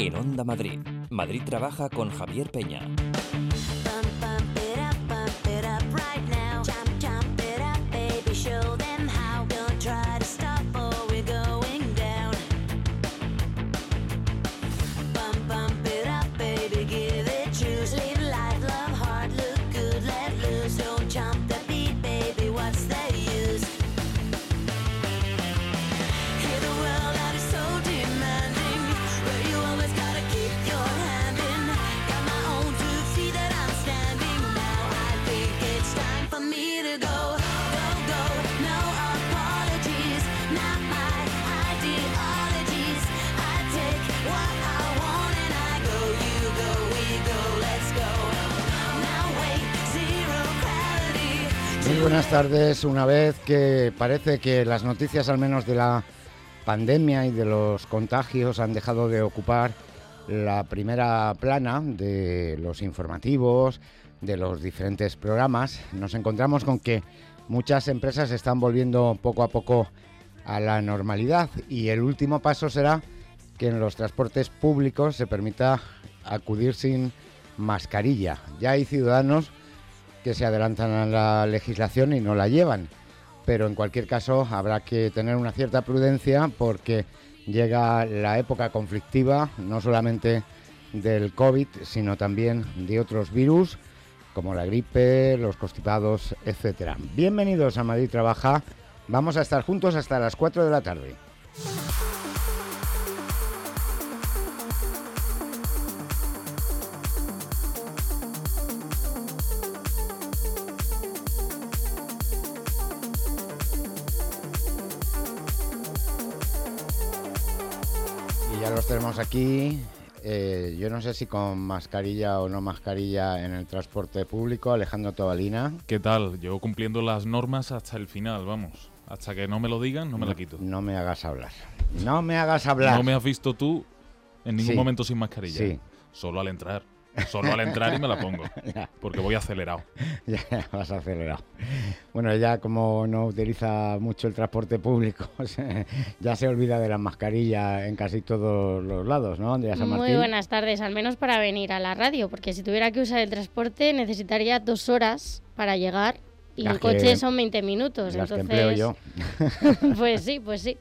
En Onda Madrid. Madrid trabaja con Javier Peña. Muy buenas tardes. Una vez que parece que las noticias, al menos de la pandemia y de los contagios, han dejado de ocupar la primera plana de los informativos, de los diferentes programas, nos encontramos con que muchas empresas están volviendo poco a poco a la normalidad, y el último paso será que en los transportes públicos se permita acudir sin mascarilla. Ya hay ciudadanos que se adelantan a la legislación y no la llevan, pero en cualquier caso habrá que tener una cierta prudencia porque llega la época conflictiva, no solamente del COVID, sino también de otros virus como la gripe, los constipados, etcétera. Bienvenidos a Madrid Trabaja. Vamos a estar juntos hasta las 4 de la tarde. Ya los tenemos aquí, yo no sé si con mascarilla o no mascarilla en el transporte público. Alejandro Tobalina. ¿Qué tal? Yo cumpliendo las normas hasta el final, vamos. Hasta que no me lo digan, no me la quito. No me hagas hablar. No me hagas hablar. ¿No me has visto tú en ningún momento sin mascarilla? Sí. Solo al entrar. Solo al entrar y me la pongo. Porque voy acelerado. Ya vas acelerado. Bueno, ya como no utiliza mucho el transporte público, ya se olvida de la mascarilla en casi todos los lados, ¿no, Andrea San Martín? Muy buenas tardes, al menos para venir a la radio, porque si tuviera que usar el transporte necesitaría 2 horas para llegar y en coche son 20 minutos. Las entonces... que empleo yo. Pues sí.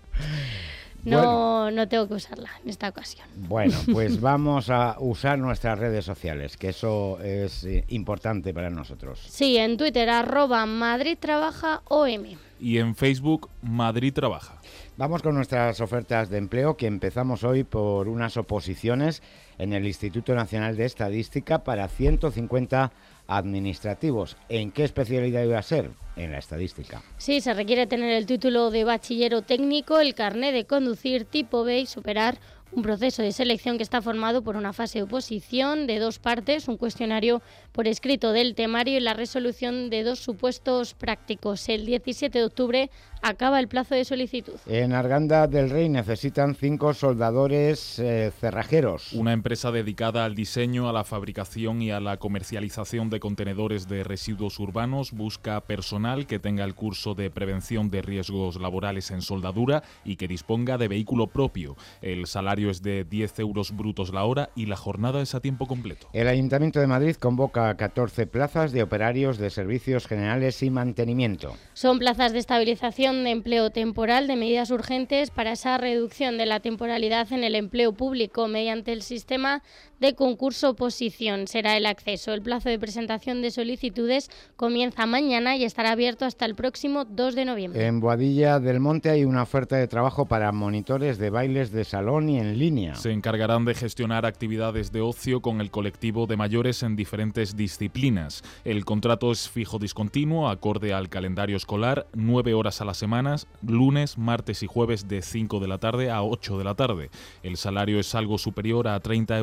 No tengo que usarla en esta ocasión. Bueno, pues vamos a usar nuestras redes sociales, que eso es importante para nosotros. Sí, en Twitter, @MadridTrabajaOM. Y en Facebook, Madrid Trabaja. Vamos con nuestras ofertas de empleo, que empezamos hoy por unas oposiciones en el Instituto Nacional de Estadística para 150 administrativos. ¿En qué especialidad iba a ser? En la estadística. Sí, se requiere tener el título de bachiller o técnico, el carné de conducir tipo B y superar un proceso de selección que está formado por una fase de oposición de 2 partes, un cuestionario por escrito del temario y la resolución de 2 supuestos prácticos. El 17 de octubre acaba el plazo de solicitud. En Arganda del Rey necesitan 5 soldadores cerrajeros. Una empresa dedicada al diseño, a la fabricación y a la comercialización de contenedores de residuos urbanos busca personal que tenga el curso de prevención de riesgos laborales en soldadura y que disponga de vehículo propio. El salario es de 10 euros brutos la hora y la jornada es a tiempo completo. El Ayuntamiento de Madrid convoca 14 plazas de operarios de servicios generales y mantenimiento. Son plazas de estabilización de empleo temporal de medidas urgentes para esa reducción de la temporalidad en el empleo público mediante el sistema de concurso-oposición. Será el acceso. El plazo de presentación de solicitudes comienza mañana y estará abierto hasta el próximo 2 de noviembre. En Boadilla del Monte hay una oferta de trabajo para monitores de bailes de salón y en línea. Se encargarán de gestionar actividades de ocio con el colectivo de mayores en diferentes disciplinas. El contrato es fijo discontinuo, acorde al calendario escolar, 9 horas a la semana, lunes, martes y jueves de 5 de la tarde a 8 de la tarde. El salario es algo superior a 30 euros brutos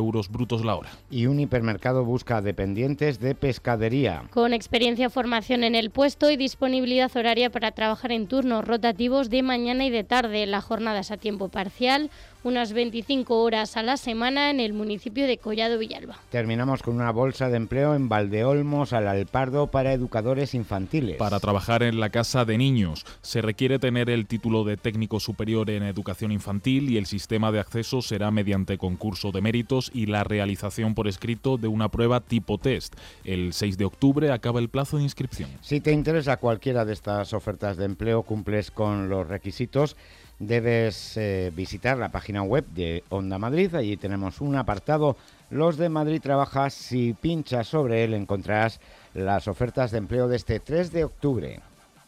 minutos la hora. Y un hipermercado busca dependientes de pescadería. Con experiencia, formación en el puesto y disponibilidad horaria para trabajar en turnos rotativos de mañana y de tarde. La jornada es a tiempo parcial, unas 25 horas a la semana en el municipio de Collado Villalba. Terminamos con una bolsa de empleo en Valdeolmos, al Alpardo, para educadores infantiles. Para trabajar en la casa de niños se requiere tener el título de técnico superior en educación infantil y el sistema de acceso será mediante concurso de méritos y la realización por escrito de una prueba tipo test. El 6 de octubre acaba el plazo de inscripción. Si te interesa cualquiera de estas ofertas de empleo, cumples con los requisitos, debes visitar la página web de Onda Madrid. Allí tenemos un apartado, Los de Madrid Trabaja. Si pinchas sobre él encontrarás las ofertas de empleo de este 3 de octubre.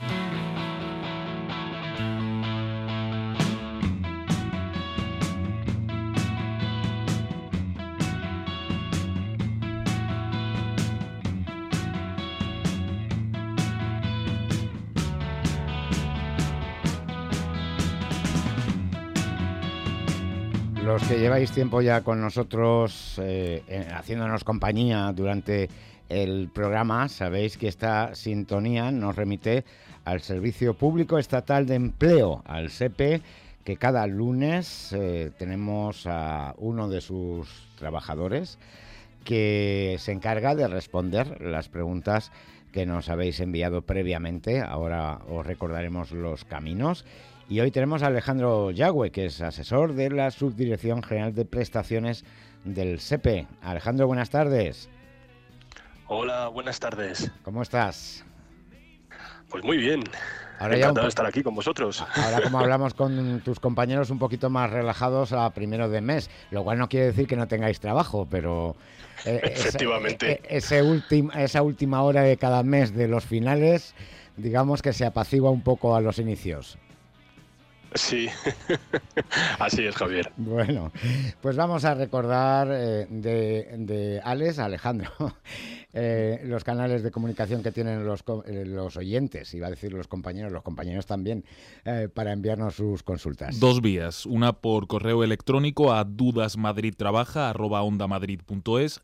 Los que lleváis tiempo ya con nosotros, haciéndonos compañía durante el programa, sabéis que esta sintonía nos remite al Servicio Público Estatal de Empleo, al SEPE, que cada lunes tenemos a uno de sus trabajadores que se encarga de responder las preguntas que nos habéis enviado previamente. Ahora os recordaremos los caminos. Y hoy tenemos a Alejandro Yagüe, que es asesor de la Subdirección General de Prestaciones del SEPE. Alejandro, buenas tardes. Hola, buenas tardes. ¿Cómo estás? Pues muy bien. Ahora encantado de estar aquí con vosotros. Ahora, como hablamos con tus compañeros, un poquito más relajados a primero de mes, lo cual no quiere decir que no tengáis trabajo, pero efectivamente. Esa última hora de cada mes de los finales, digamos que se apacigua un poco a los inicios. Sí, así es, Javier. Bueno, pues vamos a recordar de Alejandro, los canales de comunicación que tienen los oyentes, iba a decir los compañeros también, para enviarnos sus consultas. Dos vías, una por correo electrónico a dudasmadridtrabaja@ondamadrid.es,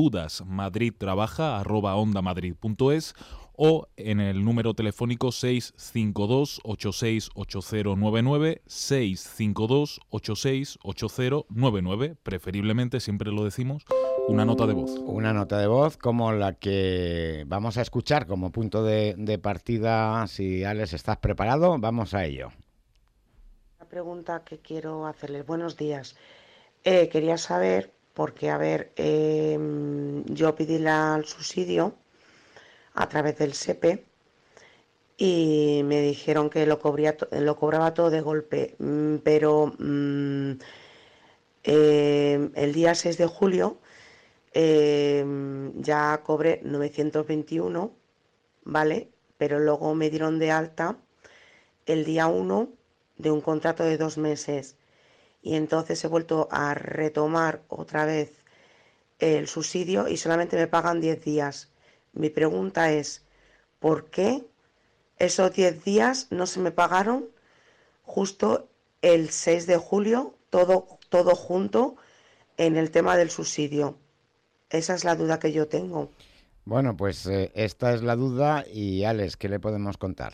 dudasmadridtrabaja@ondamadrid.es, o en el número telefónico 652-868099, 652-868099, preferiblemente, siempre lo decimos, una nota de voz. Una nota de voz como la que vamos a escuchar como punto de partida. Si Alex, ¿estás preparado? Vamos a ello. La pregunta que quiero hacerles, buenos días. Quería saber, porque yo pedí el subsidio a través del SEPE y me dijeron que lo cobraba todo de golpe, pero el día 6 de julio ya cobré 921, ¿vale? Pero luego me dieron de alta el día 1 de un contrato de 2 meses y entonces he vuelto a retomar otra vez el subsidio y solamente me pagan 10 días. Mi pregunta es, ¿por qué esos 10 días no se me pagaron justo el 6 de julio, todo junto en el tema del subsidio? Esa es la duda que yo tengo. Bueno, pues esta es la duda y Alex, ¿qué le podemos contar?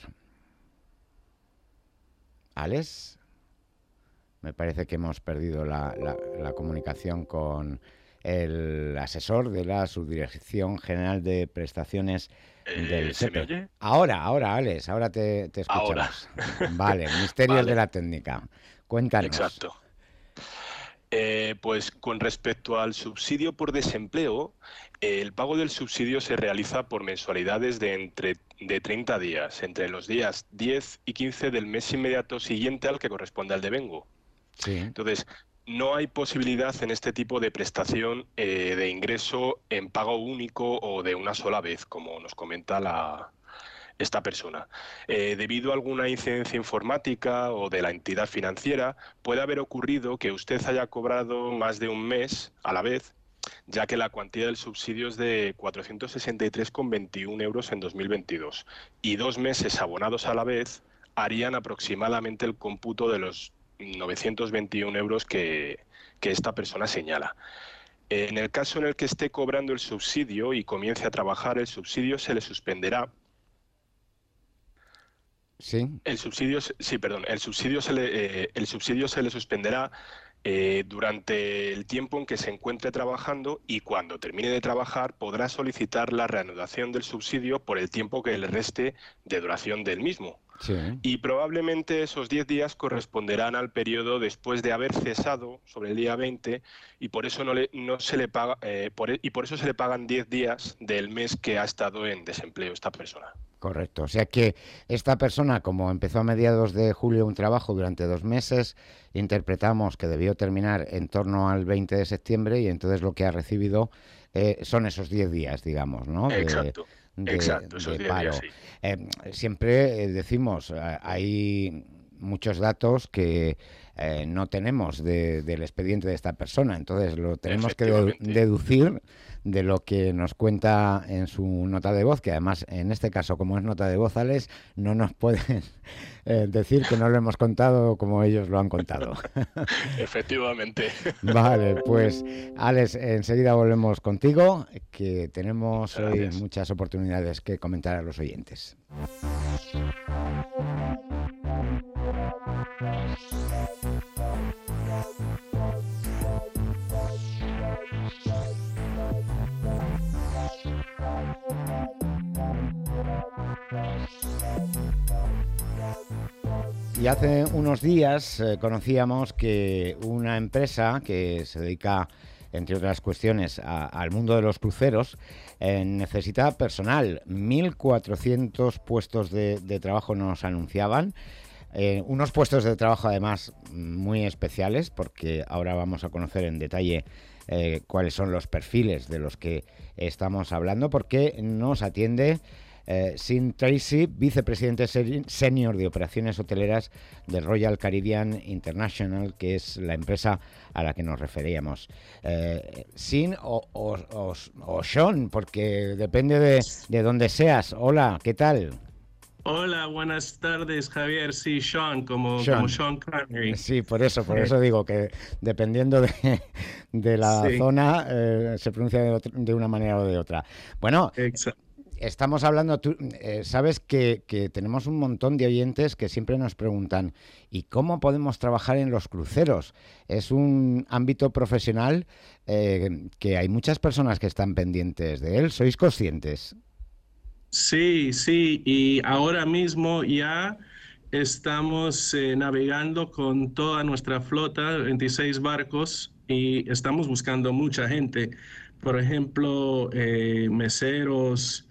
Alex, me parece que hemos perdido la comunicación con el asesor de la Subdirección General de Prestaciones del SEPE. ¿Se me oye? Ahora, Alex, ahora te escuchamos. Ahora. Vale, misterios Vale. de la técnica. Cuéntanos. Exacto. Pues con respecto al subsidio por desempleo, el pago del subsidio se realiza por mensualidades de 30 días, entre los días 10 y 15 del mes inmediato siguiente al que corresponde al devengo. Sí. Entonces, no hay posibilidad en este tipo de prestación de ingreso en pago único o de una sola vez, como nos comenta esta persona. Debido a alguna incidencia informática o de la entidad financiera, puede haber ocurrido que usted haya cobrado más de un mes a la vez, ya que la cuantía del subsidio es de 463,21 euros en 2022 y 2 meses abonados a la vez harían aproximadamente el cómputo de los 921 euros que esta persona señala. En el caso en el que esté cobrando el subsidio y comience a trabajar, el subsidio se le suspenderá. Sí. El subsidio se le suspenderá durante el tiempo en que se encuentre trabajando, y cuando termine de trabajar podrá solicitar la reanudación del subsidio por el tiempo que le reste de duración del mismo. Sí. Y probablemente esos 10 días corresponderán al periodo después de haber cesado sobre el día 20, y por eso no se le paga, por eso se le pagan 10 días del mes que ha estado en desempleo esta persona. Correcto. O sea que esta persona, como empezó a mediados de julio un trabajo durante 2 meses, interpretamos que debió terminar en torno al 20 de septiembre, y entonces lo que ha recibido son esos 10 días, digamos, ¿no? Exacto. Exacto, esos 10 paro. días, sí. Siempre decimos, hay muchos datos que no tenemos del expediente de esta persona, entonces lo tenemos que deducir de lo que nos cuenta en su nota de voz, que además en este caso, como es nota de voz, Alex, no nos pueden decir que no lo hemos contado como ellos lo han contado. Efectivamente. Vale, pues Alex, enseguida volvemos contigo, que tenemos hoy muchas oportunidades que comentar a los oyentes. Y hace unos días conocíamos que una empresa que se dedica, entre otras cuestiones, al mundo de los cruceros, necesita personal. 1.400 puestos de trabajo nos anunciaban. Unos puestos de trabajo además muy especiales, porque ahora vamos a conocer en detalle cuáles son los perfiles de los que estamos hablando, porque nos atiende Sean Tracy, vicepresidente senior de operaciones hoteleras de Royal Caribbean International, que es la empresa a la que nos referíamos. Sean o Sean, porque depende de dónde seas. Hola, ¿qué tal? Hola, buenas tardes, Javier. Sí, Sean, como Sean Connery. Sí, por eso digo que dependiendo de la zona se pronuncia de una manera o de otra. Bueno, estamos hablando, tú sabes que tenemos un montón de oyentes que siempre nos preguntan, ¿y cómo podemos trabajar en los cruceros? Es un ámbito profesional que hay muchas personas que están pendientes de él. ¿Sois conscientes? Sí, y ahora mismo ya estamos navegando con toda nuestra flota, 26 barcos, y estamos buscando mucha gente. Por ejemplo, meseros,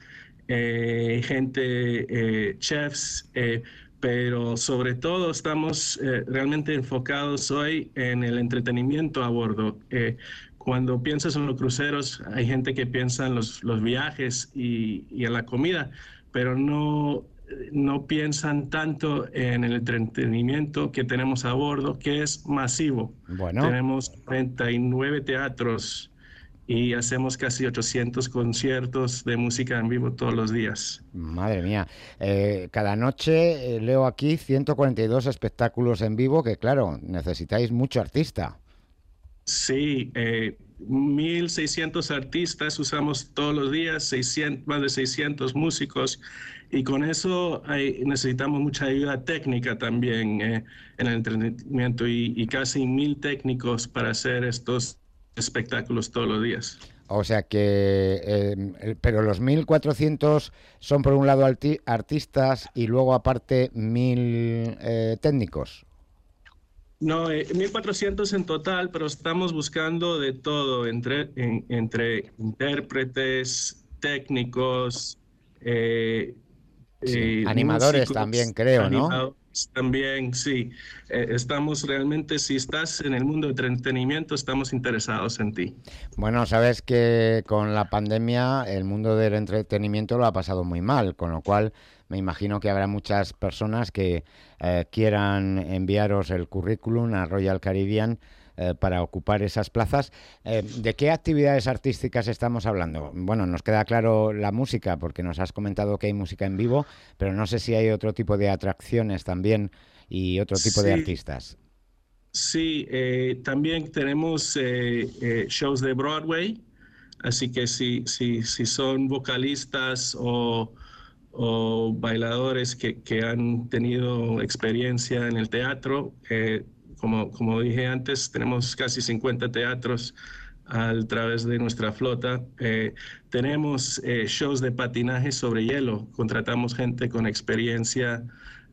chefs, pero sobre todo estamos realmente enfocados hoy en el entretenimiento a bordo. Cuando piensas en los cruceros, hay gente que piensa en los viajes y en la comida, pero no piensan tanto en el entretenimiento que tenemos a bordo, que es masivo. Bueno. Tenemos 39 teatros y hacemos casi 800 conciertos de música en vivo todos los días. Madre mía. Cada noche leo aquí 142 espectáculos en vivo, que claro, necesitáis mucho artista. Sí, 1.600 artistas usamos todos los días, más de 600 músicos, y con eso necesitamos mucha ayuda técnica también en el entretenimiento, y casi 1.000 técnicos para hacer estos espectáculos todos los días. O sea que, pero los 1.400 son por un lado artistas y luego aparte 1.000 técnicos. No, 1.400 en total, pero estamos buscando de todo, entre intérpretes, técnicos, animadores músicos, también, creo, ¿no? También, sí. Estamos realmente, si estás en el mundo de entretenimiento, estamos interesados en ti. Bueno, sabes que con la pandemia el mundo del entretenimiento lo ha pasado muy mal, con lo cual me imagino que habrá muchas personas que quieran enviaros el currículum a Royal Caribbean para ocupar esas plazas. ¿De qué actividades artísticas estamos hablando? Bueno, nos queda claro la música, porque nos has comentado que hay música en vivo, pero no sé si hay otro tipo de atracciones también y otro tipo de artistas. Sí, también tenemos shows de Broadway, así que si son vocalistas o bailadores que han tenido experiencia en el teatro, como dije antes, tenemos casi 50 teatros a través de nuestra flota. Tenemos shows de patinaje sobre hielo, contratamos gente con experiencia.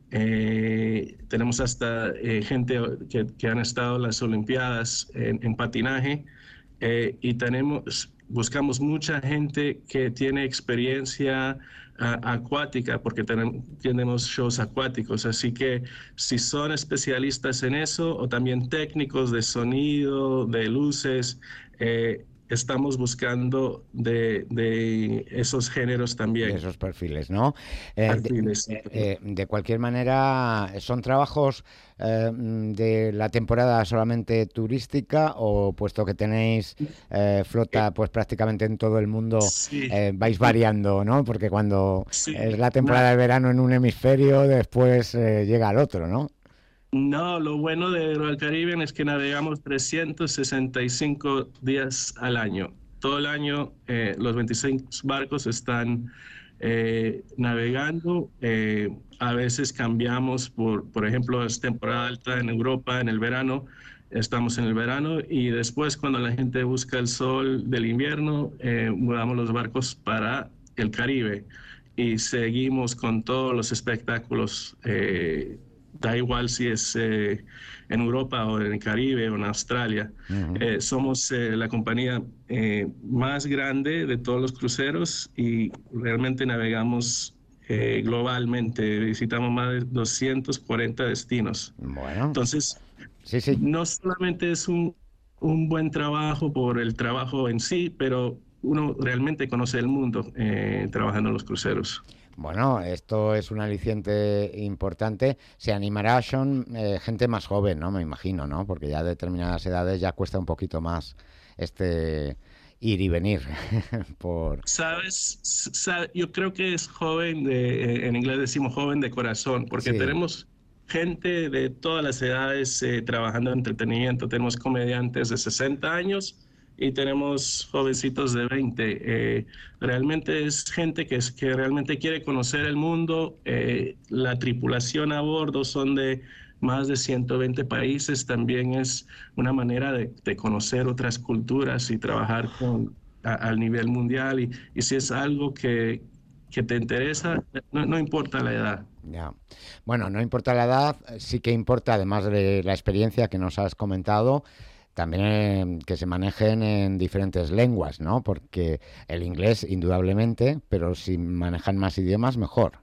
Tenemos hasta gente que han estado en las Olimpiadas en patinaje, y buscamos mucha gente que tiene experiencia acuática, porque tenemos shows acuáticos, así que si son especialistas en eso o también técnicos de sonido, de luces, estamos buscando de esos géneros también. De esos perfiles, ¿no? Perfiles, sí. De cualquier manera, ¿son trabajos de la temporada solamente turística o puesto que tenéis flota pues prácticamente en todo el mundo, Sí. vais variando, ¿no? Porque cuando Sí. es la temporada de verano en un hemisferio, después llega al otro, ¿no? No, lo bueno de Royal Caribbean es que navegamos 365 días al año. Todo el año los 26 barcos están navegando. A veces cambiamos, por ejemplo, es temporada alta en Europa en el verano, estamos en el verano, y después cuando la gente busca el sol del invierno, mudamos los barcos para el Caribe y seguimos con todos los espectáculos. Da igual si es en Europa o en el Caribe o en Australia. Uh-huh. Somos la compañía más grande de todos los cruceros y realmente navegamos globalmente. Visitamos más de 240 destinos. Bueno, Entonces, sí. no solamente es un buen trabajo por el trabajo en sí, pero uno realmente conoce el mundo trabajando en los cruceros. Bueno, esto es un aliciente importante. Se animará, Sean, gente más joven, ¿no? Me imagino, ¿no? Porque ya a determinadas edades ya cuesta un poquito más ir y venir. Yo creo que es joven, en inglés decimos joven de corazón, porque Sí. tenemos gente de todas las edades trabajando en entretenimiento. Tenemos comediantes de 60 años y tenemos jovencitos de 20. Realmente es gente que realmente quiere conocer el mundo. La tripulación a bordo son de más de 120 países. También es una manera de conocer otras culturas y trabajar al nivel mundial. Y si es algo que te interesa, no importa la edad. Ya. Bueno, no importa la edad, sí que importa, además de la experiencia que nos has comentado, también que se manejen en diferentes lenguas, ¿no? Porque el inglés, indudablemente, pero si manejan más idiomas, mejor.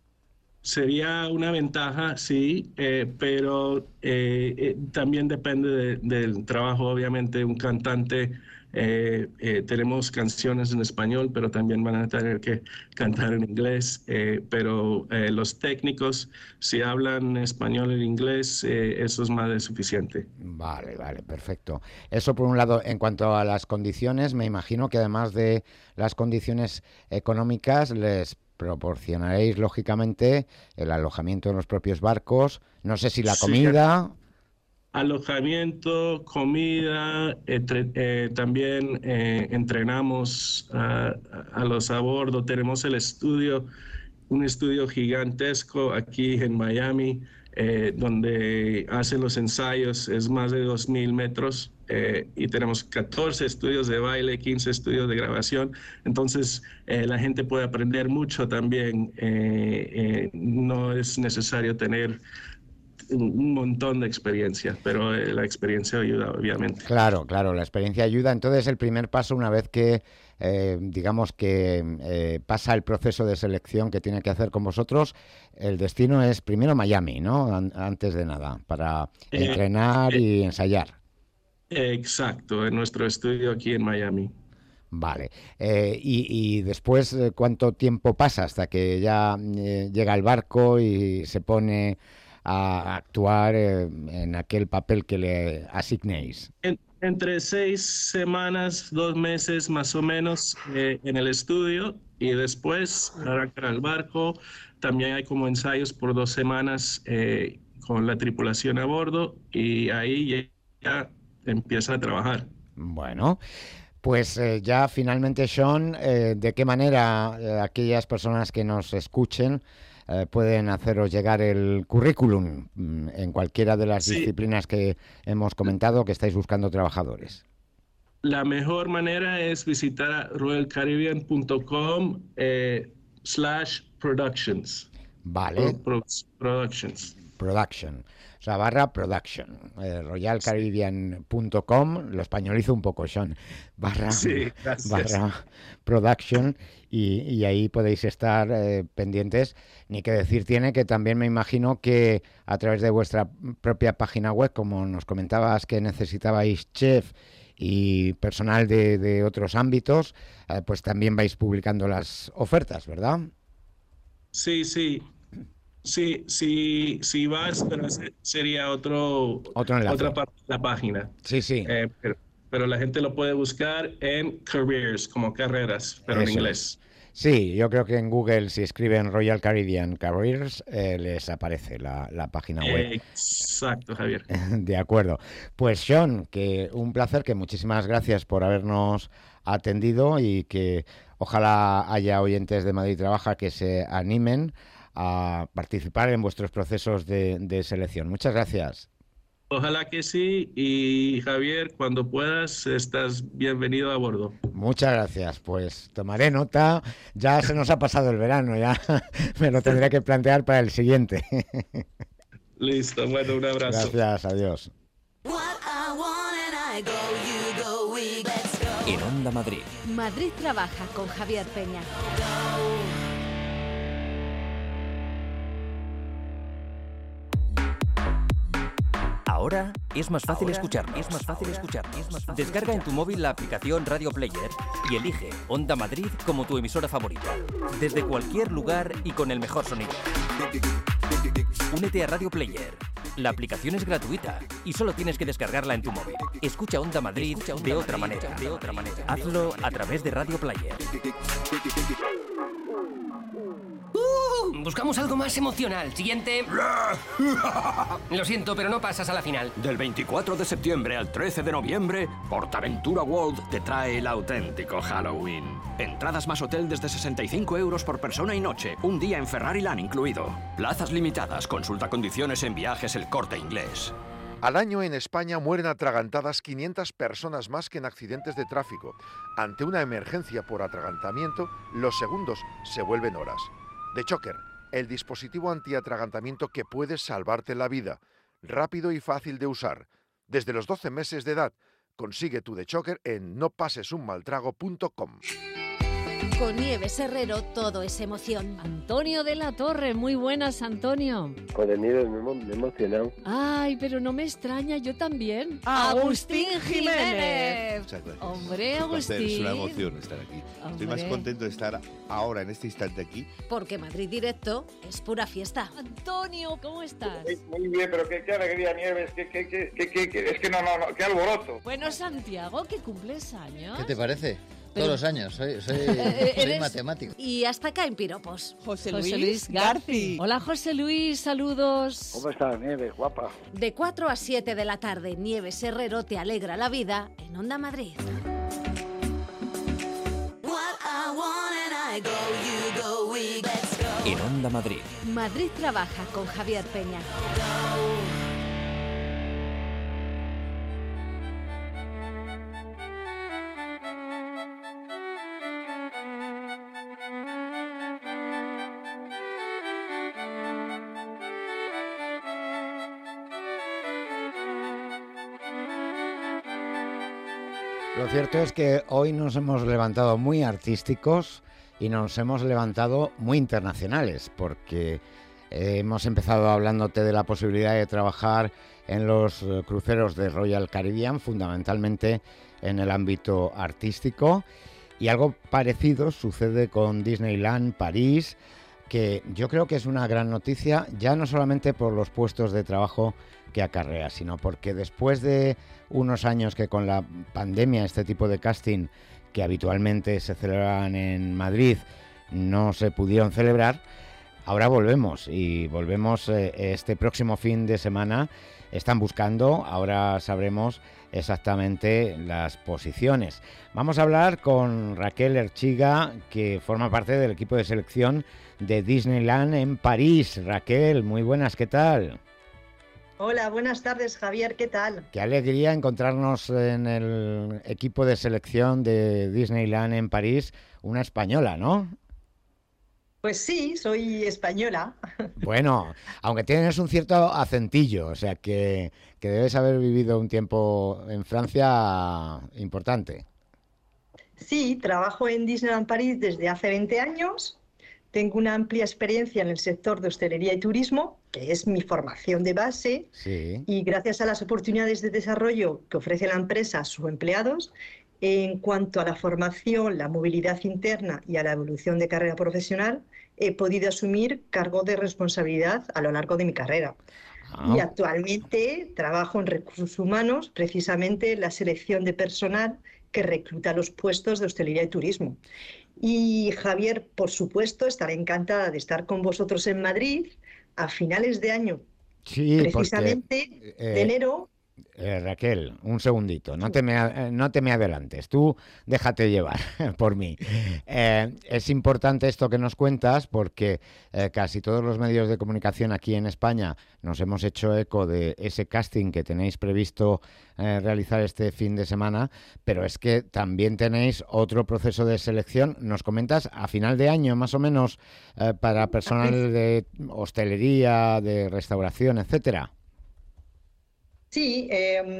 Sería una ventaja, sí, pero también depende del trabajo. Obviamente, un cantante, tenemos canciones en español, pero también van a tener que cantar en inglés. Pero los técnicos, si hablan español e inglés, eso es más de suficiente. Vale, perfecto. Eso por un lado, en cuanto a las condiciones, me imagino que además de las condiciones económicas, les proporcionaréis, lógicamente, el alojamiento en los propios barcos. No sé si la comida... Alojamiento, comida, también entrenamos a los a bordo. Tenemos un estudio gigantesco aquí en Miami, donde hacen los ensayos, es más de 2,000 metros, y tenemos 14 estudios de baile, 15 estudios de grabación. Entonces la gente puede aprender mucho también. No es necesario tener un montón de experiencia, pero la experiencia ayuda, obviamente. Claro, la experiencia ayuda. Entonces, el primer paso, una vez que, digamos que pasa el proceso de selección que tiene que hacer con vosotros, el destino es primero Miami, ¿no? Antes de nada, para entrenar y ensayar. Exacto, en nuestro estudio aquí en Miami. Vale. Y después, ¿cuánto tiempo pasa hasta que ya llega el barco y se pone a actuar en aquel papel que le asignéis? Entre 6 semanas, 2 meses más o menos en el estudio, y después arrancar al barco. También hay como ensayos por 2 semanas con la tripulación a bordo y ahí ya empieza a trabajar. Bueno, pues ya finalmente, Sean, ¿de qué manera aquellas personas que nos escuchen pueden haceros llegar el currículum en cualquiera de las disciplinas que hemos comentado que estáis buscando trabajadores? La mejor manera es visitar royalcaribbean.com/productions. Vale. Productions. Production. O sea, /production. royalcaribbean.com, lo españolizo un poco, Sean. /production. Y ahí podéis estar pendientes. Ni que decir tiene que también me imagino que a través de vuestra propia página web, como nos comentabas que necesitabais chef y personal de otros ámbitos, pues también vais publicando las ofertas, ¿verdad? Sí. Si vas, pero sería otro enlace. Otra parte de la página. Sí. Pero la gente lo puede buscar en careers, como carreras, pero en inglés. Sí, yo creo que en Google, si escriben Royal Caribbean Careers, les aparece la página web. Exacto, Javier. De acuerdo. Pues Sean, que un placer, que muchísimas gracias por habernos atendido y que ojalá haya oyentes de Madrid Trabaja que se animen a participar en vuestros procesos de selección. Muchas gracias. Ojalá que sí, y Javier, cuando puedas, estás bienvenido a bordo. Muchas gracias, pues tomaré nota. Ya se nos ha pasado el verano, ya me lo tendré que plantear para el siguiente. Listo, bueno, un abrazo. Gracias, adiós. En Onda Madrid. Madrid Trabaja con Javier Peña. Ahora es más fácil escucharnos. Descarga en tu móvil la aplicación Radio Player y elige Onda Madrid como tu emisora favorita. Desde cualquier lugar y con el mejor sonido. Únete a Radio Player. La aplicación es gratuita y solo tienes que descargarla en tu móvil. Escucha Onda Madrid de otra manera. Hazlo a través de Radio Player. Buscamos algo más emocional. Siguiente. Lo siento, pero no pasas a la final. Del 24 de septiembre al 13 de noviembre, PortAventura World te trae el auténtico Halloween. Entradas más hotel desde 65 € por persona y noche. Un día en Ferrariland incluido. Plazas limitadas. Consulta condiciones en Viajes El Corte Inglés. Al año en España mueren atragantadas 500 personas más que en accidentes de tráfico. Ante una emergencia por atragantamiento, los segundos se vuelven horas. The Choker, el dispositivo antiatragantamiento que puede salvarte la vida. Rápido y fácil de usar. Desde los 12 meses de edad, consigue tu The Choker en nopasesunmaltrago.com. Con Nieves Herrero todo es emoción. Antonio de la Torre, muy buenas, Antonio. Joder, Nieves, me he emocionado. Ay, pero no me extraña, yo también. ¡Agustín Jiménez! Muchas gracias. Hombre, Agustín. Es una emoción estar aquí. Hombre. Estoy más contento de estar ahora, en este instante aquí. Porque Madrid Directo es pura fiesta. Antonio, ¿cómo estás? Muy bien, pero qué alegría, Nieves, es que no, qué alboroto. Bueno, Santiago, que cumples años. ¿Qué te parece? Todos los años, soy matemático. Y hasta acá en piropos. José Luis Garci. Hola, José Luis, saludos. ¿Cómo estás, Nieves, guapa? De 4 a 7 de la tarde, Nieves Herrero te alegra la vida en Onda Madrid. En Onda Madrid. Madrid Trabaja con Javier Peña. Lo cierto es que hoy nos hemos levantado muy artísticos y nos hemos levantado muy internacionales, porque hemos empezado hablándote de la posibilidad de trabajar en los cruceros de Royal Caribbean, fundamentalmente en el ámbito artístico, y algo parecido sucede con Disneyland París, que yo creo que es una gran noticia, ya no solamente por los puestos de trabajo que acarrea, sino porque después de unos años que con la pandemia este tipo de casting que habitualmente se celebran en Madrid no se pudieron celebrar, ahora volvemos este próximo fin de semana. Están buscando, ahora sabremos exactamente las posiciones. Vamos a hablar con Raquel Erchiga, que forma parte del equipo de selección de Disneyland en París. Raquel, muy buenas, ¿qué tal? Hola, buenas tardes, Javier, ¿qué tal? Qué alegría encontrarnos en el equipo de selección de Disneyland en París, una española, ¿no? Pues sí, soy española. Bueno, aunque tienes un cierto acentillo, o sea que debes haber vivido un tiempo en Francia importante. Sí, trabajo en Disneyland París desde hace 20 años. Tengo una amplia experiencia en el sector de hostelería y turismo, que es mi formación de base, sí. Y gracias a las oportunidades de desarrollo que ofrece la empresa a sus empleados, en cuanto a la formación, la movilidad interna y a la evolución de carrera profesional, he podido asumir cargos de responsabilidad a lo largo de mi carrera. Y actualmente trabajo en recursos humanos, precisamente en la selección de personal que recluta los puestos de hostelería y turismo. Y Javier, por supuesto, estaré encantada de estar con vosotros en Madrid a finales de año, sí, precisamente porque, de enero. Raquel, un segundito, no te me adelantes, tú déjate llevar por mí. Es importante esto que nos cuentas porque casi todos los medios de comunicación aquí en España nos hemos hecho eco de ese casting que tenéis previsto realizar este fin de semana, pero es que también tenéis otro proceso de selección, nos comentas, a final de año más o menos, para personal de hostelería, de restauración, etcétera. Sí,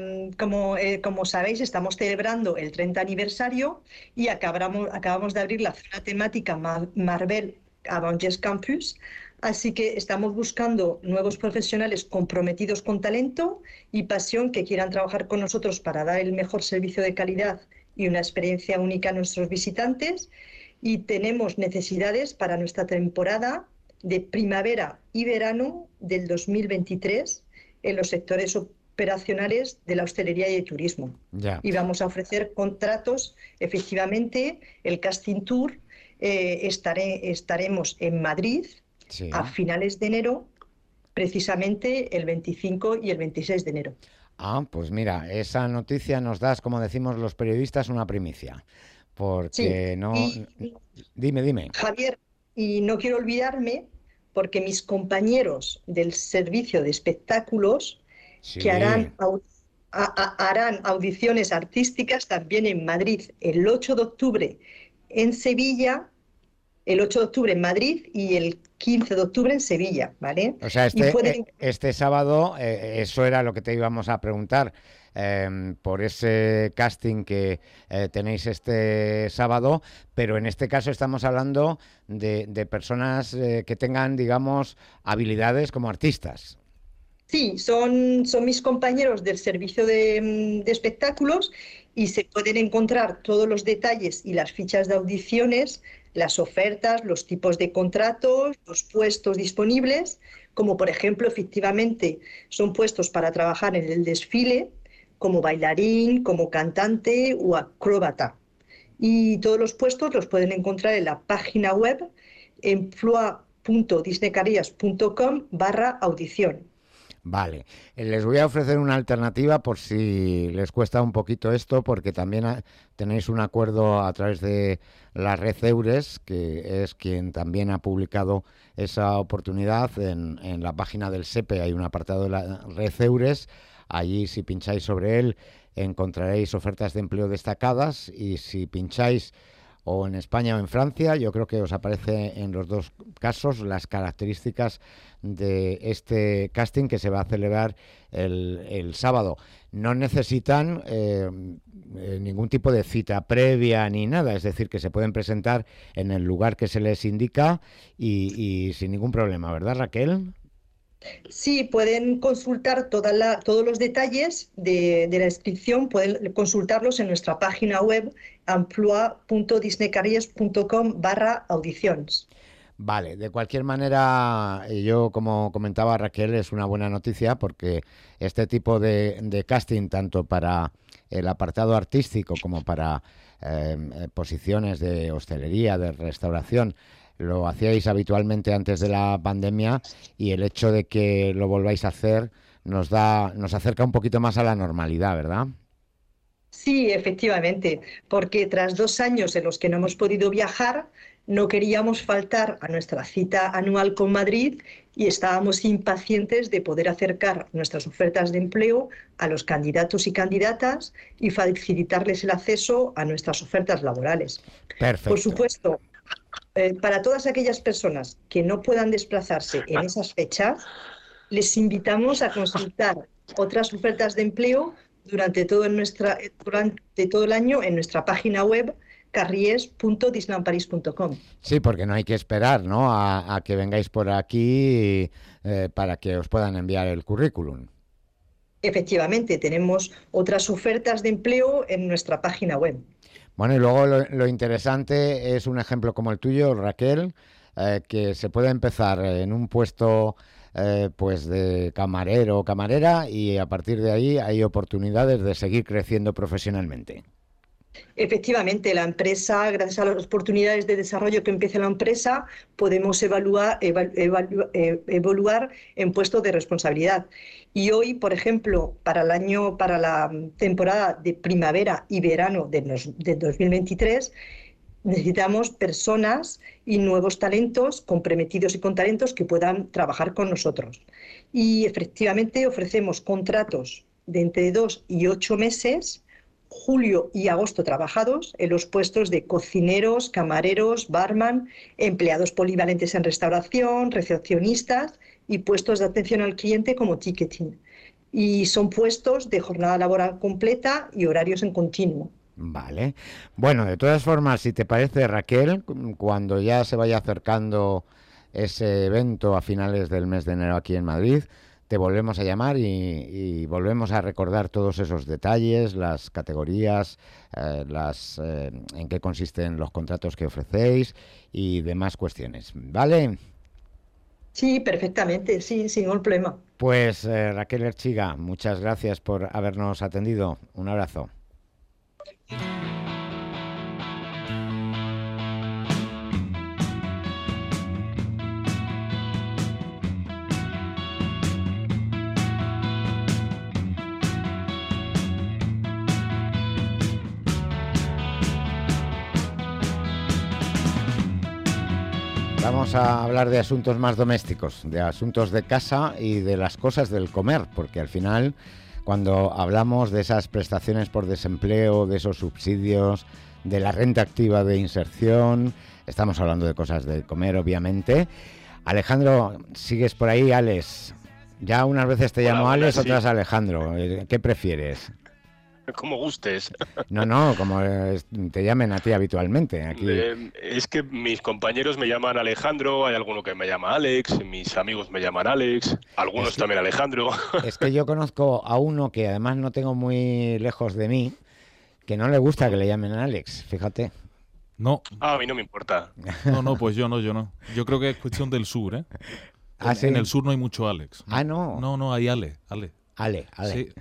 como sabéis, estamos celebrando el 30 aniversario y acabamos de abrir la zona temática Marvel Avengers Campus, así que estamos buscando nuevos profesionales comprometidos con talento y pasión que quieran trabajar con nosotros para dar el mejor servicio de calidad y una experiencia única a nuestros visitantes. Y tenemos necesidades para nuestra temporada de primavera y verano del 2023 en los sectores operacionales de la hostelería y el turismo. Ya. Y vamos a ofrecer contratos, efectivamente, el casting tour, estaremos en Madrid sí. a finales de enero, precisamente el 25 y el 26 de enero. Ah, pues mira, esa noticia nos das, como decimos los periodistas, una primicia. Porque sí. no... Dime. Javier, y no quiero olvidarme, porque mis compañeros del servicio de espectáculos sí. que harán audiciones artísticas también en Madrid el 8 de octubre en Sevilla, el 8 de octubre en Madrid y el 15 de octubre en Sevilla, ¿vale? O sea, este sábado, eso era lo que te íbamos a preguntar, por ese casting que tenéis este sábado, pero en este caso estamos hablando de personas que tengan, digamos, habilidades como artistas. Sí, son mis compañeros del servicio de espectáculos y se pueden encontrar todos los detalles y las fichas de audiciones, las ofertas, los tipos de contratos, los puestos disponibles, como por ejemplo, efectivamente, son puestos para trabajar en el desfile, como bailarín, como cantante o acróbata. Y todos los puestos los pueden encontrar en la página web emploi.disneycarillas.com/audición. Vale, les voy a ofrecer una alternativa por si les cuesta un poquito esto, porque también tenéis un acuerdo a través de la Red Eures, que es quien también ha publicado esa oportunidad en la página del SEPE. Hay un apartado de la Red Eures, allí si pincháis sobre él encontraréis ofertas de empleo destacadas y si pincháis o en España o en Francia, yo creo que os aparece en los dos casos las características de este casting que se va a celebrar el sábado. No necesitan ningún tipo de cita previa ni nada, es decir, que se pueden presentar en el lugar que se les indica y sin ningún problema, ¿verdad, Raquel? Sí, pueden consultar todos los detalles de la inscripción, pueden consultarlos en nuestra página web emploi.disneycarillas.com/audiciones. Vale, de cualquier manera, yo como comentaba Raquel, es una buena noticia porque este tipo de casting, tanto para el apartado artístico como para posiciones de hostelería, de restauración, lo hacíais habitualmente antes de la pandemia y el hecho de que lo volváis a hacer nos acerca un poquito más a la normalidad, ¿verdad? Sí, efectivamente, porque tras 2 años en los que no hemos podido viajar, no queríamos faltar a nuestra cita anual con Madrid y estábamos impacientes de poder acercar nuestras ofertas de empleo a los candidatos y candidatas y facilitarles el acceso a nuestras ofertas laborales. Perfecto. Por supuesto, para todas aquellas personas que no puedan desplazarse en esas fechas, les invitamos a consultar otras ofertas de empleo durante todo el año en nuestra página web carries.disneyparis.com. Sí, porque no hay que esperar, ¿no?, a que vengáis por aquí para que os puedan enviar el currículum. Efectivamente, tenemos otras ofertas de empleo en nuestra página web. Bueno, y luego lo interesante es un ejemplo como el tuyo, Raquel, que se puede empezar en un puesto pues de camarero o camarera y a partir de ahí hay oportunidades de seguir creciendo profesionalmente. Efectivamente, la empresa, gracias a las oportunidades de desarrollo que empieza la empresa, podemos evaluar en puestos de responsabilidad. Y hoy, por ejemplo, para la temporada de primavera y verano de 2023, necesitamos personas y nuevos talentos comprometidos y con talentos que puedan trabajar con nosotros. Y efectivamente ofrecemos contratos de entre 2 y 8 meses, julio y agosto trabajados en los puestos de cocineros, camareros, barman, empleados polivalentes en restauración, recepcionistas y puestos de atención al cliente como ticketing. Y son puestos de jornada laboral completa y horarios en continuo. Vale. Bueno, de todas formas, si te parece, Raquel, cuando ya se vaya acercando ese evento a finales del mes de enero aquí en Madrid, te volvemos a llamar y volvemos a recordar todos esos detalles, las categorías, en qué consisten los contratos que ofrecéis y demás cuestiones. ¿Vale? Sí, perfectamente, sí, sin ningún problema. Pues Raquel Erchiga, muchas gracias por habernos atendido. Un abrazo. Vamos a hablar de asuntos más domésticos, de asuntos de casa y de las cosas del comer, porque al final, cuando hablamos de esas prestaciones por desempleo, de esos subsidios, de la renta activa de inserción, estamos hablando de cosas de comer, obviamente. Alejandro, ¿sigues por ahí, Alex? Ya unas veces te llamo Alex, sí. Otras Alejandro. ¿Qué prefieres? Como gustes. No, como te llamen a ti habitualmente. Aquí. Es que mis compañeros me llaman Alejandro, hay alguno que me llama Alex, mis amigos me llaman Alex, algunos también Alejandro. Es que yo conozco a uno que además no tengo muy lejos de mí, que no le gusta que le llamen Alex, fíjate. No. A mí no me importa. No, pues yo no. Yo creo que es cuestión del sur, ¿eh? ¿Sí? En el sur no hay mucho Alex. ¿no? No, hay Ale. Ale. Sí.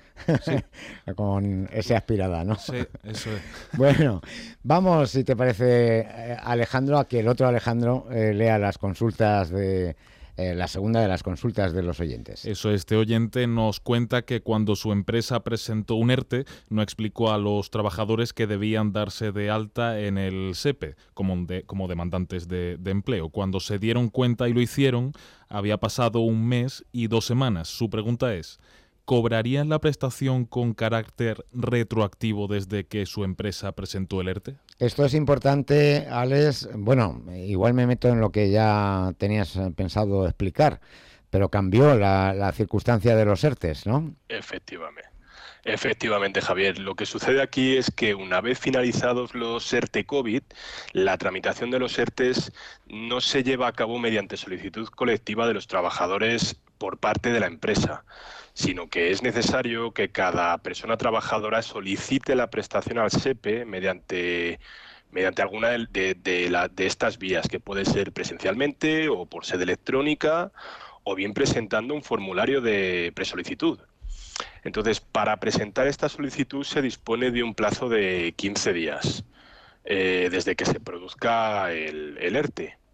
Con ese aspirada, ¿no? Sí, eso es. Bueno, vamos, si te parece, Alejandro, a que el otro Alejandro lea las consultas de la segunda de las consultas de los oyentes. Eso, este oyente nos cuenta que cuando su empresa presentó un ERTE, no explicó a los trabajadores que debían darse de alta en el SEPE como demandantes de empleo. Cuando se dieron cuenta y lo hicieron, había pasado 1 mes y 2 semanas. Su pregunta es: ¿cobrarían la prestación con carácter retroactivo desde que su empresa presentó el ERTE? Esto es importante, Alex. Bueno, igual me meto en lo que ya tenías pensado explicar, pero cambió la circunstancia de los ERTEs, ¿no? Efectivamente, Javier. Lo que sucede aquí es que una vez finalizados los ERTE COVID, la tramitación de los ERTEs no se lleva a cabo mediante solicitud colectiva de los trabajadores por parte de la empresa, sino que es necesario que cada persona trabajadora solicite la prestación al SEPE mediante alguna de estas vías, que puede ser presencialmente o por sede electrónica, o bien presentando un formulario de presolicitud. Entonces, para presentar esta solicitud se dispone de un plazo de 15 días desde que se produzca el ERTE.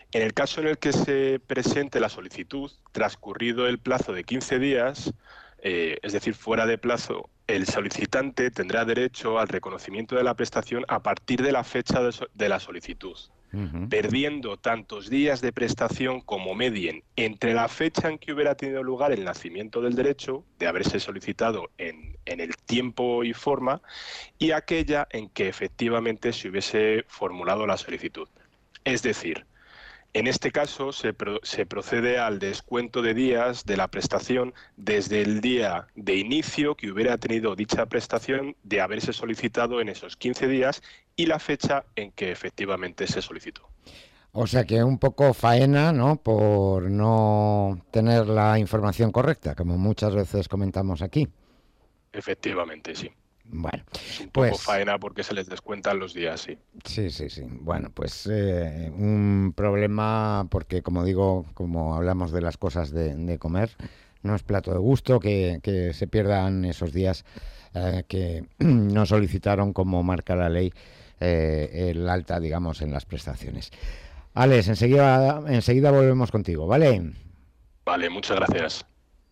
En el caso en el que se presente la solicitud, transcurrido el plazo de 15 días, es decir, fuera de plazo, el solicitante tendrá derecho al reconocimiento de la prestación a partir de la fecha de la solicitud, perdiendo tantos días de prestación como medien entre la fecha en que hubiera tenido lugar el nacimiento del derecho, de haberse solicitado en el tiempo y forma, y aquella en que efectivamente se hubiese formulado la solicitud. Es decir, en este caso se procede al descuento de días de la prestación desde el día de inicio que hubiera tenido dicha prestación de haberse solicitado en esos 15 días y la fecha en que efectivamente se solicitó. O sea que un poco faena, ¿no?, por no tener la información correcta, como muchas veces comentamos aquí. Efectivamente, sí. Bueno, es un poco faena porque se les descuentan los días, sí. Sí. Bueno, pues un problema porque, como digo, como hablamos de las cosas de comer, no es plato de gusto que se pierdan esos días que no solicitaron, como marca la ley, el alta, digamos, en las prestaciones. Alex, enseguida volvemos contigo, ¿vale? Vale, muchas gracias.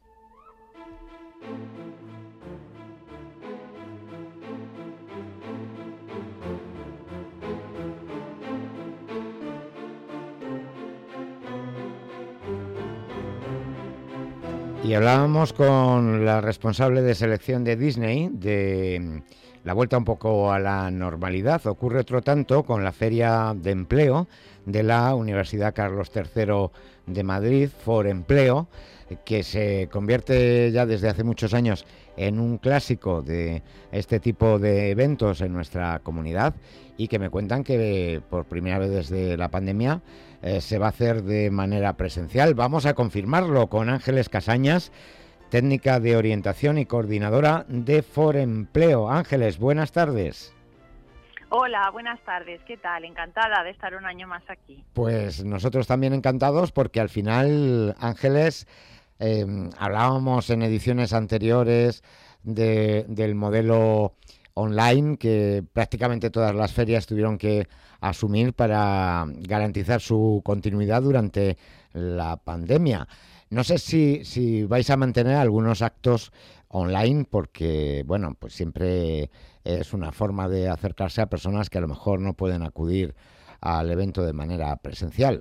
Y hablábamos con la responsable de selección de Disney de la vuelta un poco a la normalidad. Ocurre otro tanto con la Feria de Empleo de la Universidad Carlos III de Madrid, Forempleo, que se convierte ya desde hace muchos años en un clásico de este tipo de eventos en nuestra comunidad y que me cuentan que por primera vez desde la pandemia se va a hacer de manera presencial. Vamos a confirmarlo con Ángeles Casañas, técnica de orientación y coordinadora de Forempleo. Ángeles, buenas tardes. Hola, buenas tardes. ¿Qué tal? Encantada de estar un año más aquí. Pues nosotros también encantados porque al final, Ángeles, hablábamos en ediciones anteriores del modelo online que prácticamente todas las ferias tuvieron que asumir para garantizar su continuidad durante la pandemia. No sé si vais a mantener algunos actos online porque, bueno, pues siempre es una forma de acercarse a personas que a lo mejor no pueden acudir al evento de manera presencial.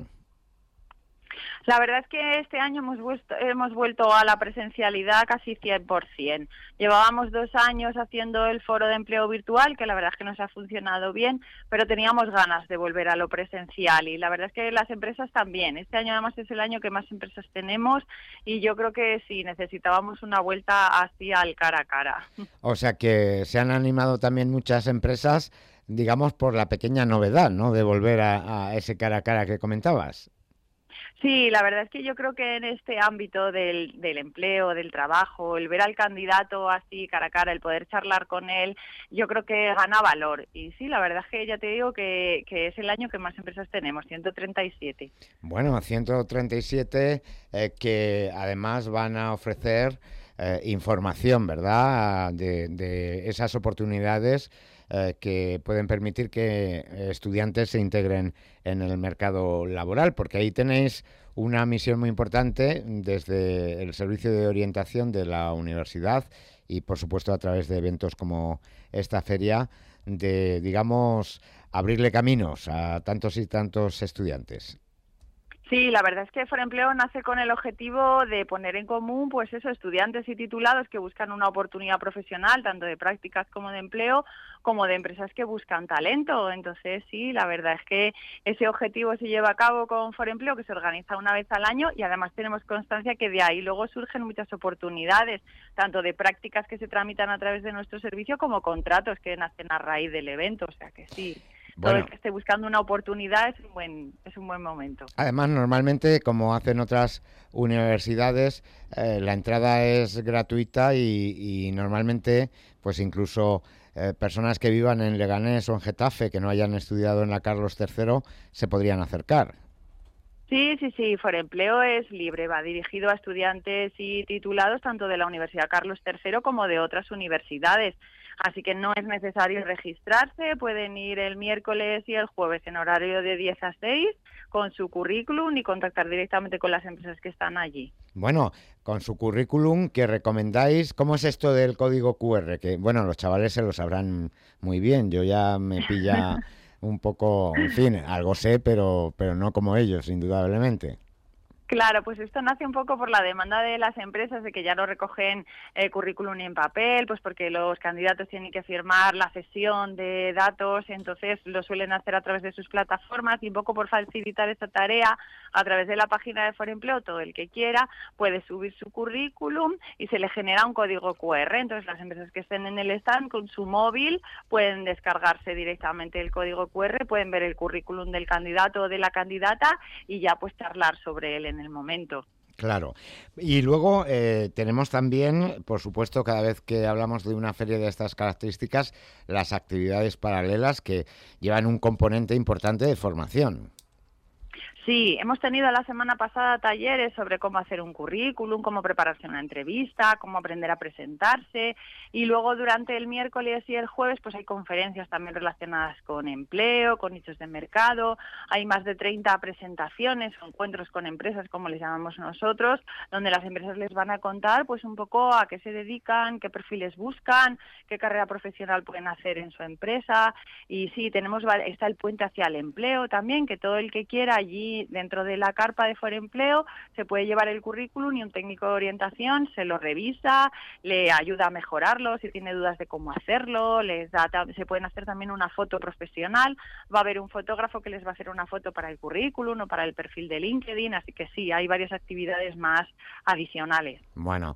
La verdad es que este año hemos vuelto a la presencialidad casi 100%. Llevábamos 2 años haciendo el foro de empleo virtual, que la verdad es que nos ha funcionado bien, pero teníamos ganas de volver a lo presencial y la verdad es que las empresas también. Este año además es el año que más empresas tenemos y yo creo que sí, necesitábamos una vuelta así al cara a cara. O sea que se han animado también muchas empresas, digamos, por la pequeña novedad, ¿no?, de volver a ese cara a cara que comentabas. Sí, la verdad es que yo creo que en este ámbito del empleo, del trabajo, el ver al candidato así cara a cara, el poder charlar con él, yo creo que gana valor. Y sí, la verdad es que ya te digo que es el año que más empresas tenemos, 137. Bueno, 137 que además van a ofrecer información, ¿verdad?, de esas oportunidades que pueden permitir que estudiantes se integren en el mercado laboral, porque ahí tenéis una misión muy importante desde el servicio de orientación de la universidad y, por supuesto, a través de eventos como esta feria, de, digamos, abrirle caminos a tantos y tantos estudiantes. Sí, la verdad es que Forempleo nace con el objetivo de poner en común, pues eso, estudiantes y titulados que buscan una oportunidad profesional, tanto de prácticas como de empleo, como de empresas que buscan talento. Entonces, sí, la verdad es que ese objetivo se lleva a cabo con Forempleo, que se organiza una vez al año y además tenemos constancia que de ahí luego surgen muchas oportunidades, tanto de prácticas que se tramitan a través de nuestro servicio como contratos que nacen a raíz del evento. O sea que sí. Bueno, todo el que esté buscando una oportunidad es un buen momento. Además, normalmente, como hacen otras universidades, la entrada es gratuita y normalmente, pues incluso personas que vivan en Leganés o en Getafe, que no hayan estudiado en la Carlos III, se podrían acercar. Sí, Forempleo es libre, va dirigido a estudiantes y titulados tanto de la Universidad Carlos III como de otras universidades. Así que no es necesario registrarse, pueden ir el miércoles y el jueves en horario de 10 a 6 con su currículum y contactar directamente con las empresas que están allí. Bueno, con su currículum, ¿qué recomendáis? ¿Cómo es esto del código QR? Que, bueno, los chavales se lo sabrán muy bien. Yo ya me pilla un poco, en fin, algo sé, pero no como ellos, indudablemente. Claro, pues esto nace un poco por la demanda de las empresas de que ya no recogen currículum en papel, pues porque los candidatos tienen que firmar la cesión de datos, entonces lo suelen hacer a través de sus plataformas y un poco por facilitar esta tarea a través de la página de Forempleo, todo el que quiera puede subir su currículum y se le genera un código QR. Entonces las empresas que estén en el stand con su móvil pueden descargarse directamente el código QR, pueden ver el currículum del candidato o de la candidata y ya pues charlar sobre él en el momento. Claro. Y luego tenemos también, por supuesto, cada vez que hablamos de una feria de estas características, las actividades paralelas que llevan un componente importante de formación. Sí, hemos tenido la semana pasada talleres sobre cómo hacer un currículum, cómo prepararse una entrevista, cómo aprender a presentarse y luego durante el miércoles y el jueves pues hay conferencias también relacionadas con empleo, con nichos de mercado, hay más de 30 presentaciones o encuentros con empresas como les llamamos nosotros, donde las empresas les van a contar pues un poco a qué se dedican, qué perfiles buscan, qué carrera profesional pueden hacer en su empresa y sí, está el puente hacia el empleo también, que todo el que quiera allí dentro de la carpa de Forempleo se puede llevar el currículum y un técnico de orientación se lo revisa, le ayuda a mejorarlo, si tiene dudas de cómo hacerlo, se pueden hacer también una foto profesional, va a haber un fotógrafo que les va a hacer una foto para el currículum o para el perfil de LinkedIn, así que sí, hay varias actividades más adicionales. Bueno,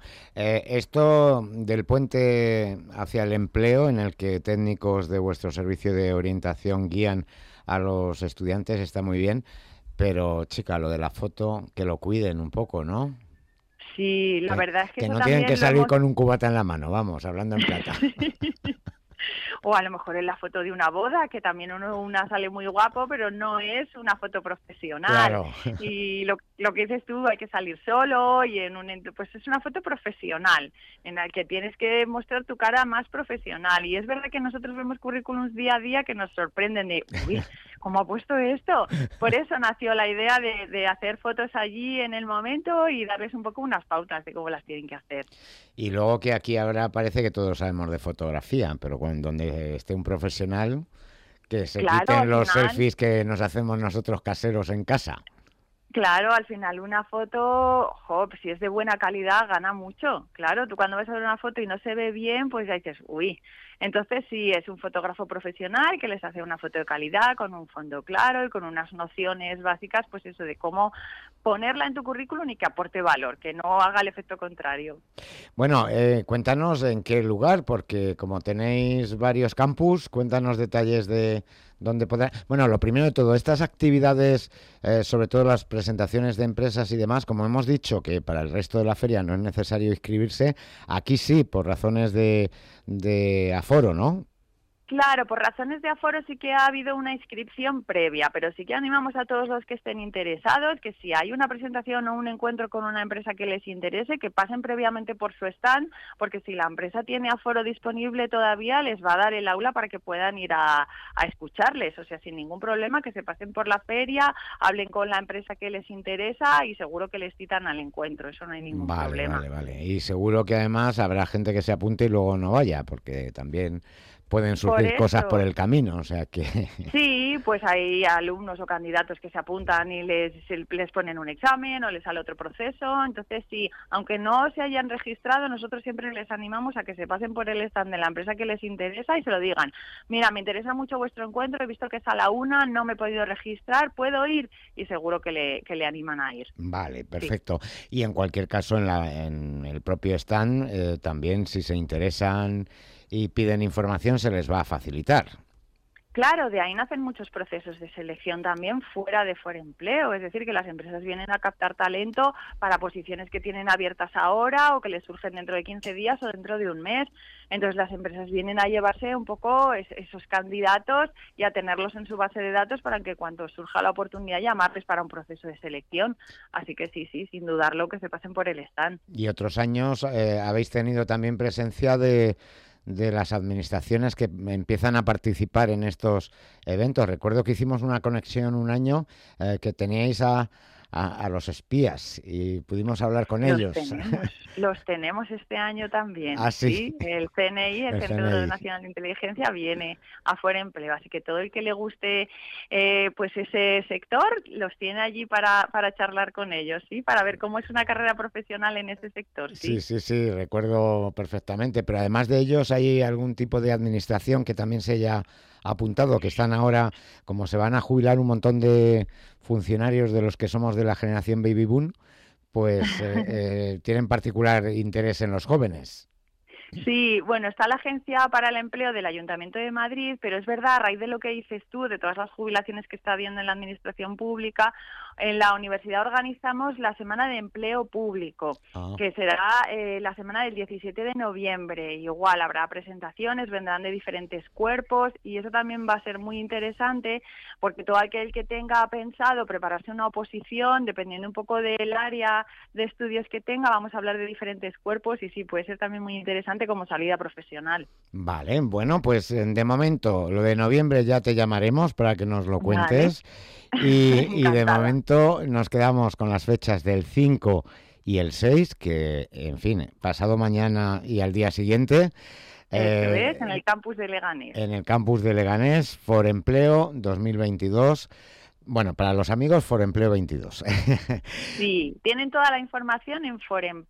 esto del puente hacia el empleo en el que técnicos de vuestro servicio de orientación guían a los estudiantes está muy bien. Pero, chica, lo de la foto, que lo cuiden un poco, ¿no? Sí, la verdad es que no tienen que salir con un cubata en la mano, vamos, hablando en plata. O a lo mejor en la foto de una boda, que también una sale muy guapo, pero no es una foto profesional. Claro. Y lo que dices tú, hay que salir solo y pues es una foto profesional, en la que tienes que mostrar tu cara más profesional. Y es verdad que nosotros vemos currículums día a día que nos sorprenden de, uy, ¿cómo ha puesto esto? Por eso nació la idea de hacer fotos allí en el momento y darles un poco unas pautas de cómo las tienen que hacer. Y luego que aquí ahora parece que todos sabemos de fotografía, pero donde esté un profesional, que se quiten los selfies que nos hacemos nosotros caseros en casa. Claro, al final una foto, si es de buena calidad, gana mucho. Claro, tú cuando ves a ver una foto y no se ve bien, pues ya dices, uy. Entonces, sí, es un fotógrafo profesional que les hace una foto de calidad, con un fondo claro y con unas nociones básicas, pues eso, de cómo ponerla en tu currículum y que aporte valor, que no haga el efecto contrario. Bueno, cuéntanos en qué lugar, porque como tenéis varios campus, cuéntanos detalles de dónde podrá... Bueno, lo primero de todo, estas actividades, sobre todo las presentaciones de empresas y demás, como hemos dicho que para el resto de la feria no es necesario inscribirse, aquí sí, por razones de aforo, ¿no? Claro, por razones de aforo sí que ha habido una inscripción previa, pero sí que animamos a todos los que estén interesados que si hay una presentación o un encuentro con una empresa que les interese, que pasen previamente por su stand, porque si la empresa tiene aforo disponible todavía, les va a dar el aula para que puedan ir a escucharles, o sea, sin ningún problema, que se pasen por la feria, hablen con la empresa que les interesa y seguro que les citan al encuentro, eso no hay ningún problema. Vale. Y seguro que además habrá gente que se apunte y luego no vaya, porque también pueden surgir cosas por el camino, o sea que... Sí, pues hay alumnos o candidatos que se apuntan y les ponen un examen o les sale otro proceso, entonces sí, aunque no se hayan registrado, nosotros siempre les animamos a que se pasen por el stand de la empresa que les interesa y se lo digan, mira, me interesa mucho vuestro encuentro, he visto que es a la 1, no me he podido registrar, ¿puedo ir? Y seguro que le animan a ir. Vale, perfecto. Sí. Y en cualquier caso, en el propio stand, también si se interesan y piden información, se les va a facilitar. Claro, de ahí nacen muchos procesos de selección también fuera de Forempleo, es decir, que las empresas vienen a captar talento para posiciones que tienen abiertas ahora o que les surgen dentro de 15 días o dentro de un mes. Entonces las empresas vienen a llevarse un poco esos candidatos y a tenerlos en su base de datos para que cuando surja la oportunidad llamarles para un proceso de selección. Así que sí, sin dudarlo, que se pasen por el stand. Y otros años habéis tenido también presencia de de las administraciones que empiezan a participar en estos eventos. Recuerdo que hicimos una conexión un año que teníais a los espías y pudimos hablar con ellos. Los tenemos este año también. ¿Ah, sí? El CNI, el Centro Nacional de Inteligencia, viene a Forempleo, así que todo el que le guste pues ese sector los tiene allí para charlar con ellos, ¿sí? Para ver cómo es una carrera profesional en ese sector. Sí, recuerdo perfectamente, pero además de ellos hay algún tipo de administración que también se haya apuntado, que están ahora, como se van a jubilar un montón de funcionarios de los que somos de la generación Baby Boom, pues tienen particular interés en los jóvenes. Sí, bueno, está la Agencia para el Empleo del Ayuntamiento de Madrid, pero es verdad, a raíz de lo que dices tú, de todas las jubilaciones que está habiendo en la administración pública, en la universidad organizamos la Semana de Empleo Público, que será la semana del 17 de noviembre. Igual habrá presentaciones, vendrán de diferentes cuerpos y eso también va a ser muy interesante porque todo aquel que tenga pensado prepararse una oposición, dependiendo un poco del área de estudios que tenga, vamos a hablar de diferentes cuerpos y sí, puede ser también muy interesante como salida profesional. Vale, bueno, pues de momento, lo de noviembre ya te llamaremos para que nos lo cuentes. Vale. Y de momento nos quedamos con las fechas del 5 y el 6, que, en fin, pasado mañana y al día siguiente. Eso es, en el campus de Leganés. En el campus de Leganés, Forempleo 2022. Bueno, para los amigos, Forempleo 22. Sí, tienen toda la información en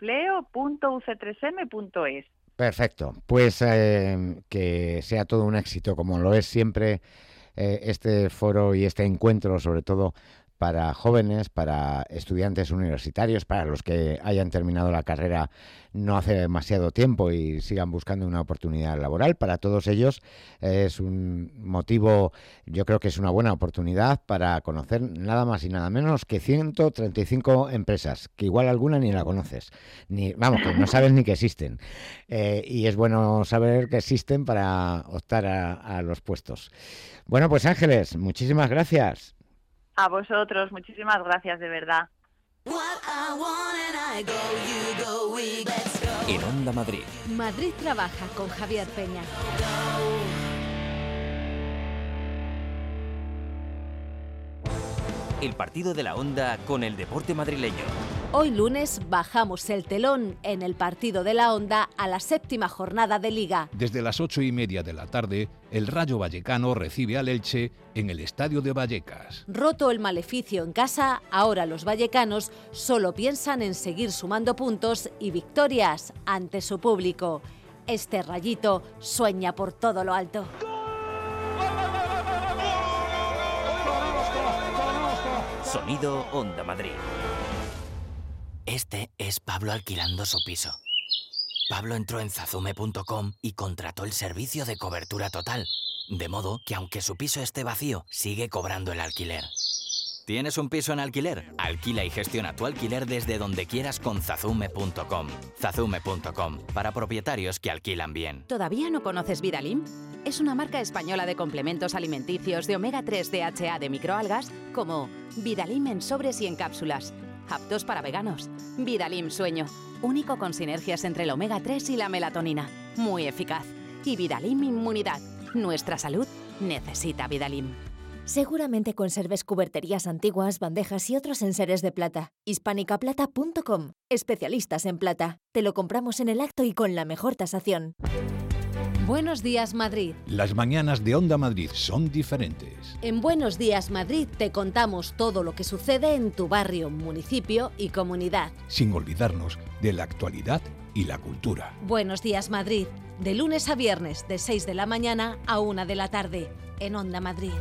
forempleo.uc3m.es. Perfecto, pues que sea todo un éxito, como lo es siempre este foro y este encuentro, sobre todo para jóvenes, para estudiantes universitarios, para los que hayan terminado la carrera no hace demasiado tiempo y sigan buscando una oportunidad laboral. Para todos ellos es un motivo, yo creo que es una buena oportunidad para conocer nada más y nada menos que 135 empresas, que igual alguna ni la conoces, que no sabes ni que existen. Y es bueno saber que existen para optar a los puestos. Bueno, pues Ángeles, muchísimas gracias. A vosotros, muchísimas gracias, de verdad. En Onda Madrid. Madrid trabaja con Javier Peña. El partido de la Onda con el deporte madrileño. Hoy lunes bajamos el telón en el partido de la Onda a la 7ª jornada de Liga. Desde las 8:30 de la tarde, el Rayo Vallecano recibe al Elche en el Estadio de Vallecas. Roto el maleficio en casa, ahora los vallecanos solo piensan en seguir sumando puntos y victorias ante su público. Este Rayito sueña por todo lo alto. Sonido Onda Madrid. Este es Pablo alquilando su piso. Pablo entró en zazume.com y contrató el servicio de cobertura total, de modo que aunque su piso esté vacío, sigue cobrando el alquiler. ¿Tienes un piso en alquiler? Alquila y gestiona tu alquiler desde donde quieras con zazume.com. Zazume.com, para propietarios que alquilan bien. ¿Todavía no conoces Vidalim? Es una marca española de complementos alimenticios de omega 3 DHA de microalgas como Vidalim en sobres y en cápsulas, aptos para veganos. Vidalim Sueño, único con sinergias entre el omega 3 y la melatonina, muy eficaz. Y Vidalim Inmunidad, nuestra salud necesita Vidalim. Seguramente conserves cuberterías antiguas, bandejas y otros enseres de plata. Hispanicaplata.com. Especialistas en plata. Te lo compramos en el acto y con la mejor tasación. Buenos días, Madrid. Las mañanas de Onda Madrid son diferentes. En Buenos días, Madrid te contamos todo lo que sucede en tu barrio, municipio y comunidad. Sin olvidarnos de la actualidad y la cultura. Buenos días, Madrid. De lunes a viernes, de 6 de la mañana a 1 de la tarde. En Onda Madrid.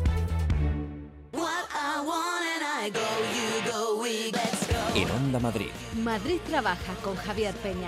En Onda Madrid. Madrid trabaja con Javier Peña.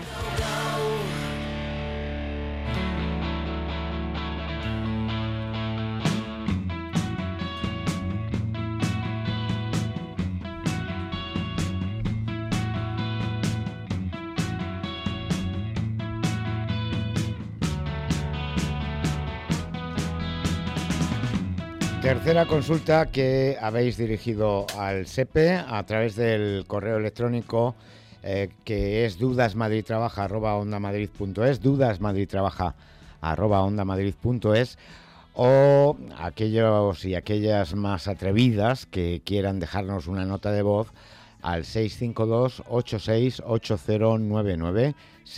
Tercera consulta que habéis dirigido al SEPE a través del correo electrónico que es dudasmadridtrabaja@ondamadrid.es, dudasmadridtrabaja@ @ondamadrid.es, o aquellos y aquellas más atrevidas que quieran dejarnos una nota de voz al 652-868099,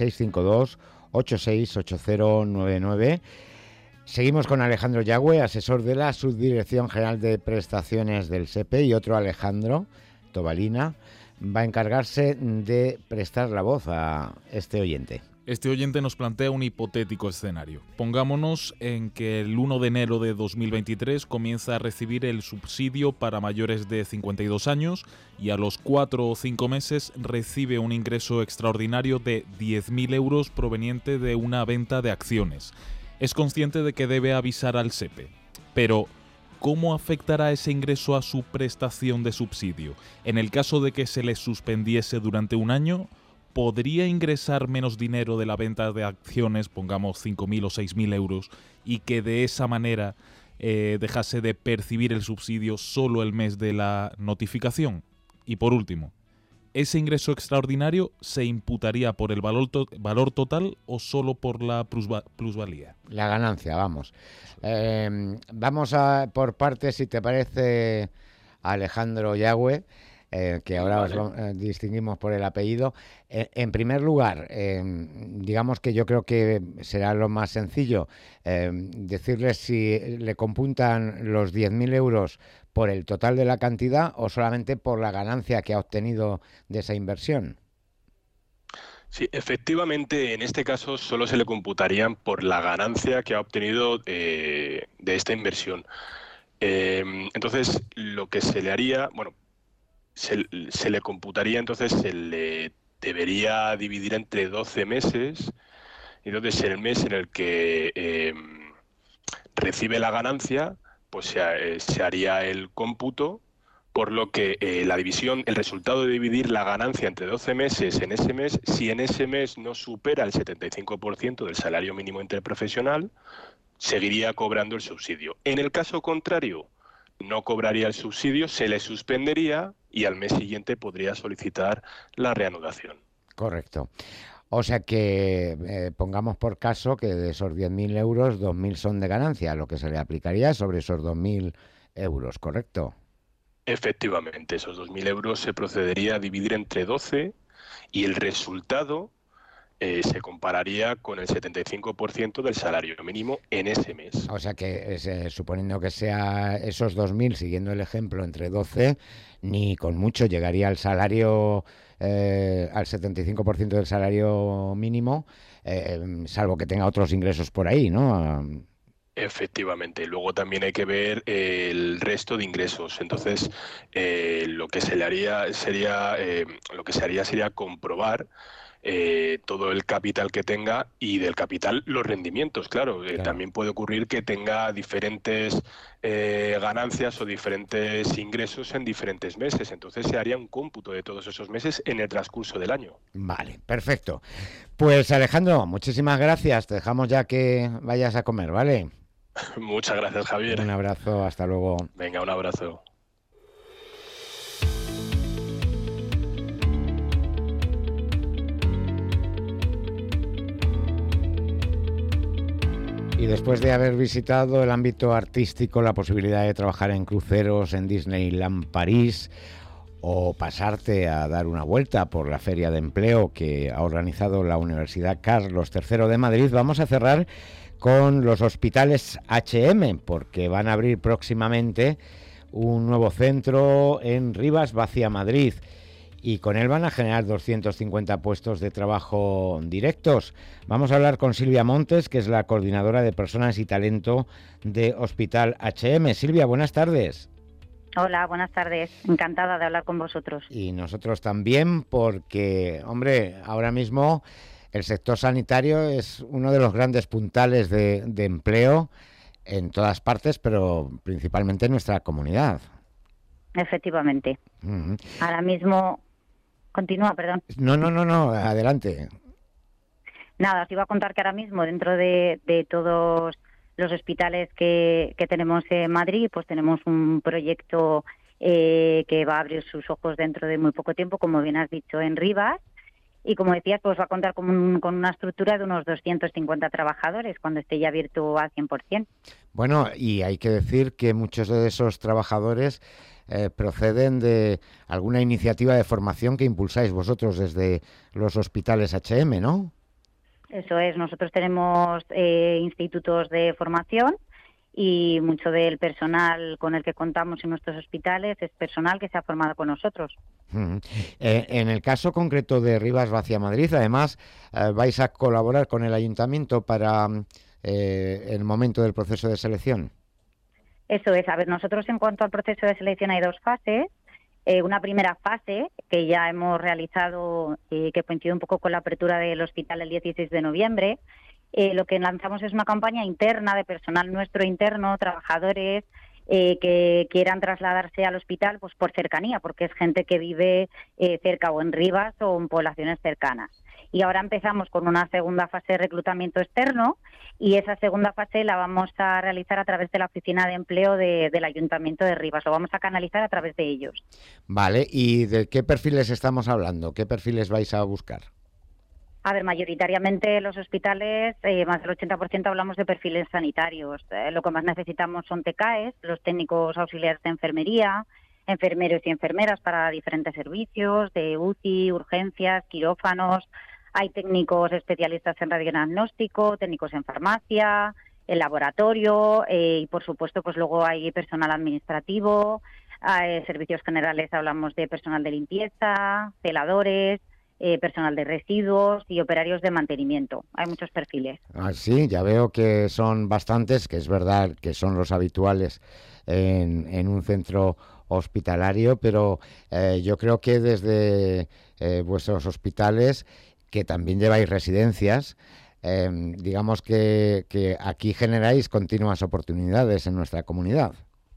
652-868099. Seguimos con Alejandro Yagüe, asesor de la Subdirección General de Prestaciones del SEPE, y otro Alejandro Tobalina va a encargarse de prestar la voz a este oyente. Este oyente nos plantea un hipotético escenario. Pongámonos en que el 1 de enero de 2023 comienza a recibir el subsidio para mayores de 52 años y a los 4 o 5 meses recibe un ingreso extraordinario de 10.000 euros proveniente de una venta de acciones. Es consciente de que debe avisar al SEPE, pero ¿cómo afectará ese ingreso a su prestación de subsidio? En el caso de que se le suspendiese durante un año, ¿podría ingresar menos dinero de la venta de acciones, pongamos 5.000 o 6.000 euros, y que de esa manera dejase de percibir el subsidio solo el mes de la notificación? Y por último, ¿ese ingreso extraordinario se imputaría por el valor total o solo por la plusvalía? La ganancia, vamos. Vamos por partes, si te parece, Alejandro Yagüe, que ahora os distinguimos por el apellido. En primer lugar, digamos que yo creo que será lo más sencillo decirles si le computan los 10.000 euros por el total de la cantidad o solamente por la ganancia que ha obtenido de esa inversión. Sí, efectivamente, en este caso solo se le computarían por la ganancia que ha obtenido de esta inversión. Entonces, lo que se le haría, bueno, se le computaría, entonces se le debería dividir entre 12 meses. Entonces, el mes en el que recibe la ganancia, pues se haría el cómputo, por lo que la división, el resultado de dividir la ganancia entre 12 meses en ese mes, si en ese mes no supera el 75% del salario mínimo interprofesional, seguiría cobrando el subsidio. En el caso contrario, no cobraría el subsidio, se le suspendería y al mes siguiente podría solicitar la reanudación. Correcto. O sea que pongamos por caso que de esos 10.000 euros, 2.000 son de ganancia, lo que se le aplicaría sobre esos 2.000 euros, ¿correcto? Efectivamente, esos 2.000 euros se procedería a dividir entre 12 y el resultado se compararía con el 75% del salario mínimo en ese mes. O sea que, suponiendo que sea esos 2.000, siguiendo el ejemplo, entre 12, ni con mucho llegaría al salario, al 75% del salario mínimo, salvo que tenga otros ingresos por ahí, ¿no? Efectivamente. Luego también hay que ver el resto de ingresos. Entonces, lo que se haría sería comprobar todo el capital que tenga y del capital los rendimientos, claro. También puede ocurrir que tenga diferentes ganancias o diferentes ingresos en diferentes meses. Entonces se haría un cómputo de todos esos meses en el transcurso del año. Vale, perfecto. Pues Alejandro, muchísimas gracias. Te dejamos ya que vayas a comer, ¿vale? Muchas gracias, Javier. Un abrazo, hasta luego. Venga, un abrazo. Y después de haber visitado el ámbito artístico, la posibilidad de trabajar en cruceros en Disneyland París o pasarte a dar una vuelta por la Feria de Empleo que ha organizado la Universidad Carlos III de Madrid, vamos a cerrar con los hospitales H&M, porque van a abrir próximamente un nuevo centro en Rivas Vacia, Madrid, y con él van a generar 250 puestos de trabajo directos. Vamos a hablar con Silvia Montes, que es la coordinadora de Personas y Talento de Hospital H&M. Silvia, buenas tardes. Hola, buenas tardes. Encantada de hablar con vosotros. Y nosotros también, porque, hombre, ahora mismo el sector sanitario es uno de los grandes puntales de empleo en todas partes, pero principalmente en nuestra comunidad. Efectivamente. Ahora mismo... Continúa, perdón. No, adelante. Nada, os iba a contar que ahora mismo dentro de todos los hospitales que tenemos en Madrid, pues tenemos un proyecto que va a abrir sus ojos dentro de muy poco tiempo, como bien has dicho, en Rivas, y como decías, pues va a contar con una estructura de unos 250 trabajadores cuando esté ya abierto al 100%. Bueno, y hay que decir que muchos de esos trabajadores proceden de alguna iniciativa de formación que impulsáis vosotros desde los hospitales H&M, ¿no? Eso es, nosotros tenemos institutos de formación y mucho del personal con el que contamos en nuestros hospitales es personal que se ha formado con nosotros. En el caso concreto de Rivas Vacia Madrid, además, vais a colaborar con el ayuntamiento para el momento del proceso de selección. Eso es, a ver, nosotros en cuanto al proceso de selección hay 2 fases. Una primera fase que ya hemos realizado, que coincide un poco con la apertura del hospital el 16 de noviembre. Lo que lanzamos es una campaña interna de personal nuestro interno, trabajadores que quieran trasladarse al hospital pues por cercanía, porque es gente que vive cerca o en Rivas o en poblaciones cercanas. Y ahora empezamos con una segunda fase de reclutamiento externo y esa segunda fase la vamos a realizar a través de la oficina de empleo del Ayuntamiento de Rivas. Lo vamos a canalizar a través de ellos. Vale, ¿y de qué perfiles estamos hablando? ¿Qué perfiles vais a buscar? A ver, mayoritariamente los hospitales, más del 80% hablamos de perfiles sanitarios. Lo que más necesitamos son TCAEs, los técnicos auxiliares de enfermería, enfermeros y enfermeras para diferentes servicios, de UCI, urgencias, quirófanos. Hay técnicos especialistas en radiodiagnóstico, técnicos en farmacia, en laboratorio y, por supuesto, pues luego hay personal administrativo, servicios generales, hablamos de personal de limpieza, celadores, personal de residuos y operarios de mantenimiento. Hay muchos perfiles. Sí, ya veo que son bastantes, que es verdad que son los habituales en un centro hospitalario, pero yo creo que desde vuestros hospitales, que también lleváis residencias, digamos que aquí generáis continuas oportunidades en nuestra comunidad.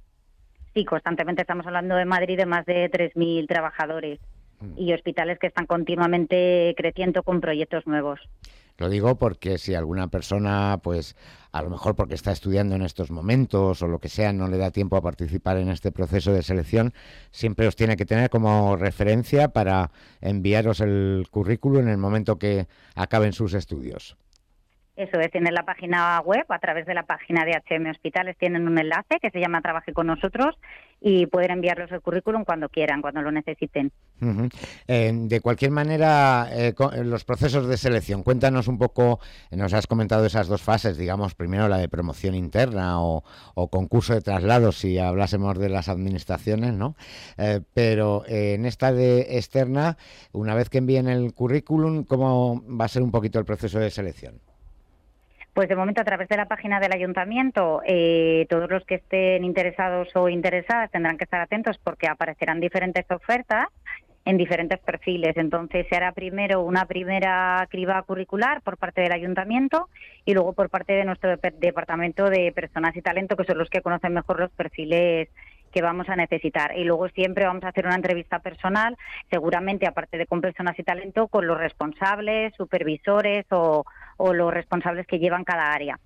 Sí, constantemente estamos hablando de Madrid de más de 3.000 trabajadores y hospitales que están continuamente creciendo con proyectos nuevos. Lo digo porque si alguna persona, pues a lo mejor porque está estudiando en estos momentos o lo que sea, no le da tiempo a participar en este proceso de selección, siempre os tiene que tener como referencia para enviaros el currículum en el momento que acaben sus estudios. Eso es, tienen la página web, a través de la página de H&M Hospitales tienen un enlace que se llama Trabaje con nosotros y pueden enviarlos el currículum cuando quieran, cuando lo necesiten. De cualquier manera, los procesos de selección, cuéntanos un poco, nos has comentado esas 2 fases, digamos, primero la de promoción interna o concurso de traslados, si hablásemos de las administraciones, ¿no? Pero en esta de externa, una vez que envíen el currículum, ¿cómo va a ser un poquito el proceso de selección? Pues de momento a través de la página del ayuntamiento todos los que estén interesados o interesadas tendrán que estar atentos porque aparecerán diferentes ofertas en diferentes perfiles. Entonces se hará primero una primera criba curricular por parte del ayuntamiento y luego por parte de nuestro departamento de personas y talento, que son los que conocen mejor los perfiles que vamos a necesitar. Y luego siempre vamos a hacer una entrevista personal, seguramente aparte de con personas y talento, con los responsables, supervisores o los responsables que llevan cada área.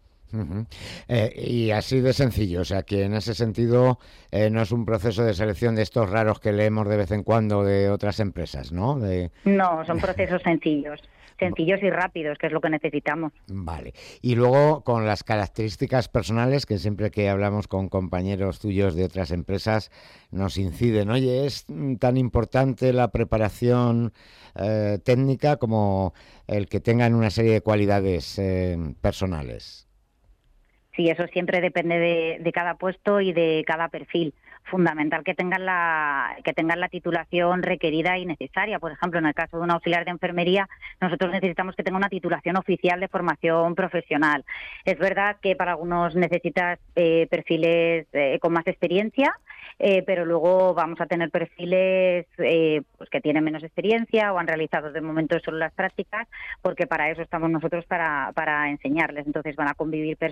Y así de sencillo, o sea que en ese sentido no es un proceso de selección de estos raros que leemos de vez en cuando de otras empresas, ¿no? No, son procesos sencillos y rápidos, que es lo que necesitamos. Vale. Y luego con las características personales, que siempre que hablamos con compañeros tuyos de otras empresas nos inciden. Oye, ¿es tan importante la preparación técnica como el que tengan una serie de cualidades personales? Sí, eso siempre depende de cada puesto y de cada perfil. Fundamental que tengan la titulación requerida y necesaria. Por ejemplo, en el caso de un auxiliar de enfermería, nosotros necesitamos que tenga una titulación oficial de formación profesional. Es verdad que para algunos necesitas perfiles con más experiencia, pero luego vamos a tener perfiles pues que tienen menos experiencia o han realizado de momento solo las prácticas, porque para eso estamos nosotros, para enseñarles. Entonces van a convivir personas con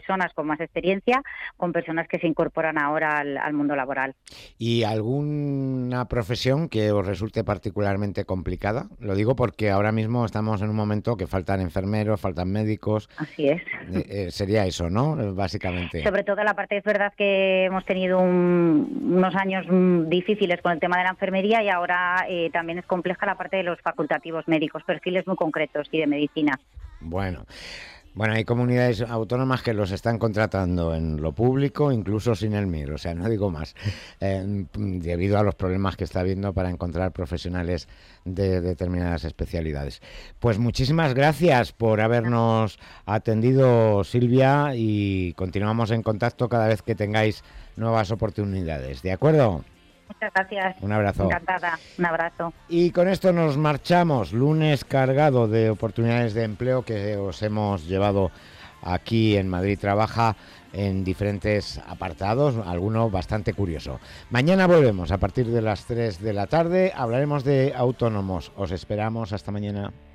más experiencia, con personas que se incorporan ahora al mundo laboral. ¿Y alguna profesión que os resulte particularmente complicada? Lo digo porque ahora mismo estamos en un momento que faltan enfermeros, faltan médicos. Así es. Sería eso, ¿no? Básicamente. Sobre todo la parte, es verdad que hemos tenido unos años difíciles con el tema de la enfermería y ahora también es compleja la parte de los facultativos médicos, perfiles muy concretos y de medicina. Bueno, hay comunidades autónomas que los están contratando en lo público, incluso sin el MIR, o sea, no digo más, debido a los problemas que está habiendo para encontrar profesionales de determinadas especialidades. Pues muchísimas gracias por habernos atendido, Silvia, y continuamos en contacto cada vez que tengáis nuevas oportunidades, ¿de acuerdo? Muchas gracias. Un abrazo. Encantada. Un abrazo. Y con esto nos marchamos. Lunes cargado de oportunidades de empleo que os hemos llevado aquí en Madrid Trabaja en diferentes apartados, alguno bastante curioso. Mañana volvemos a partir de las 3 de la tarde. Hablaremos de autónomos. Os esperamos. Hasta mañana.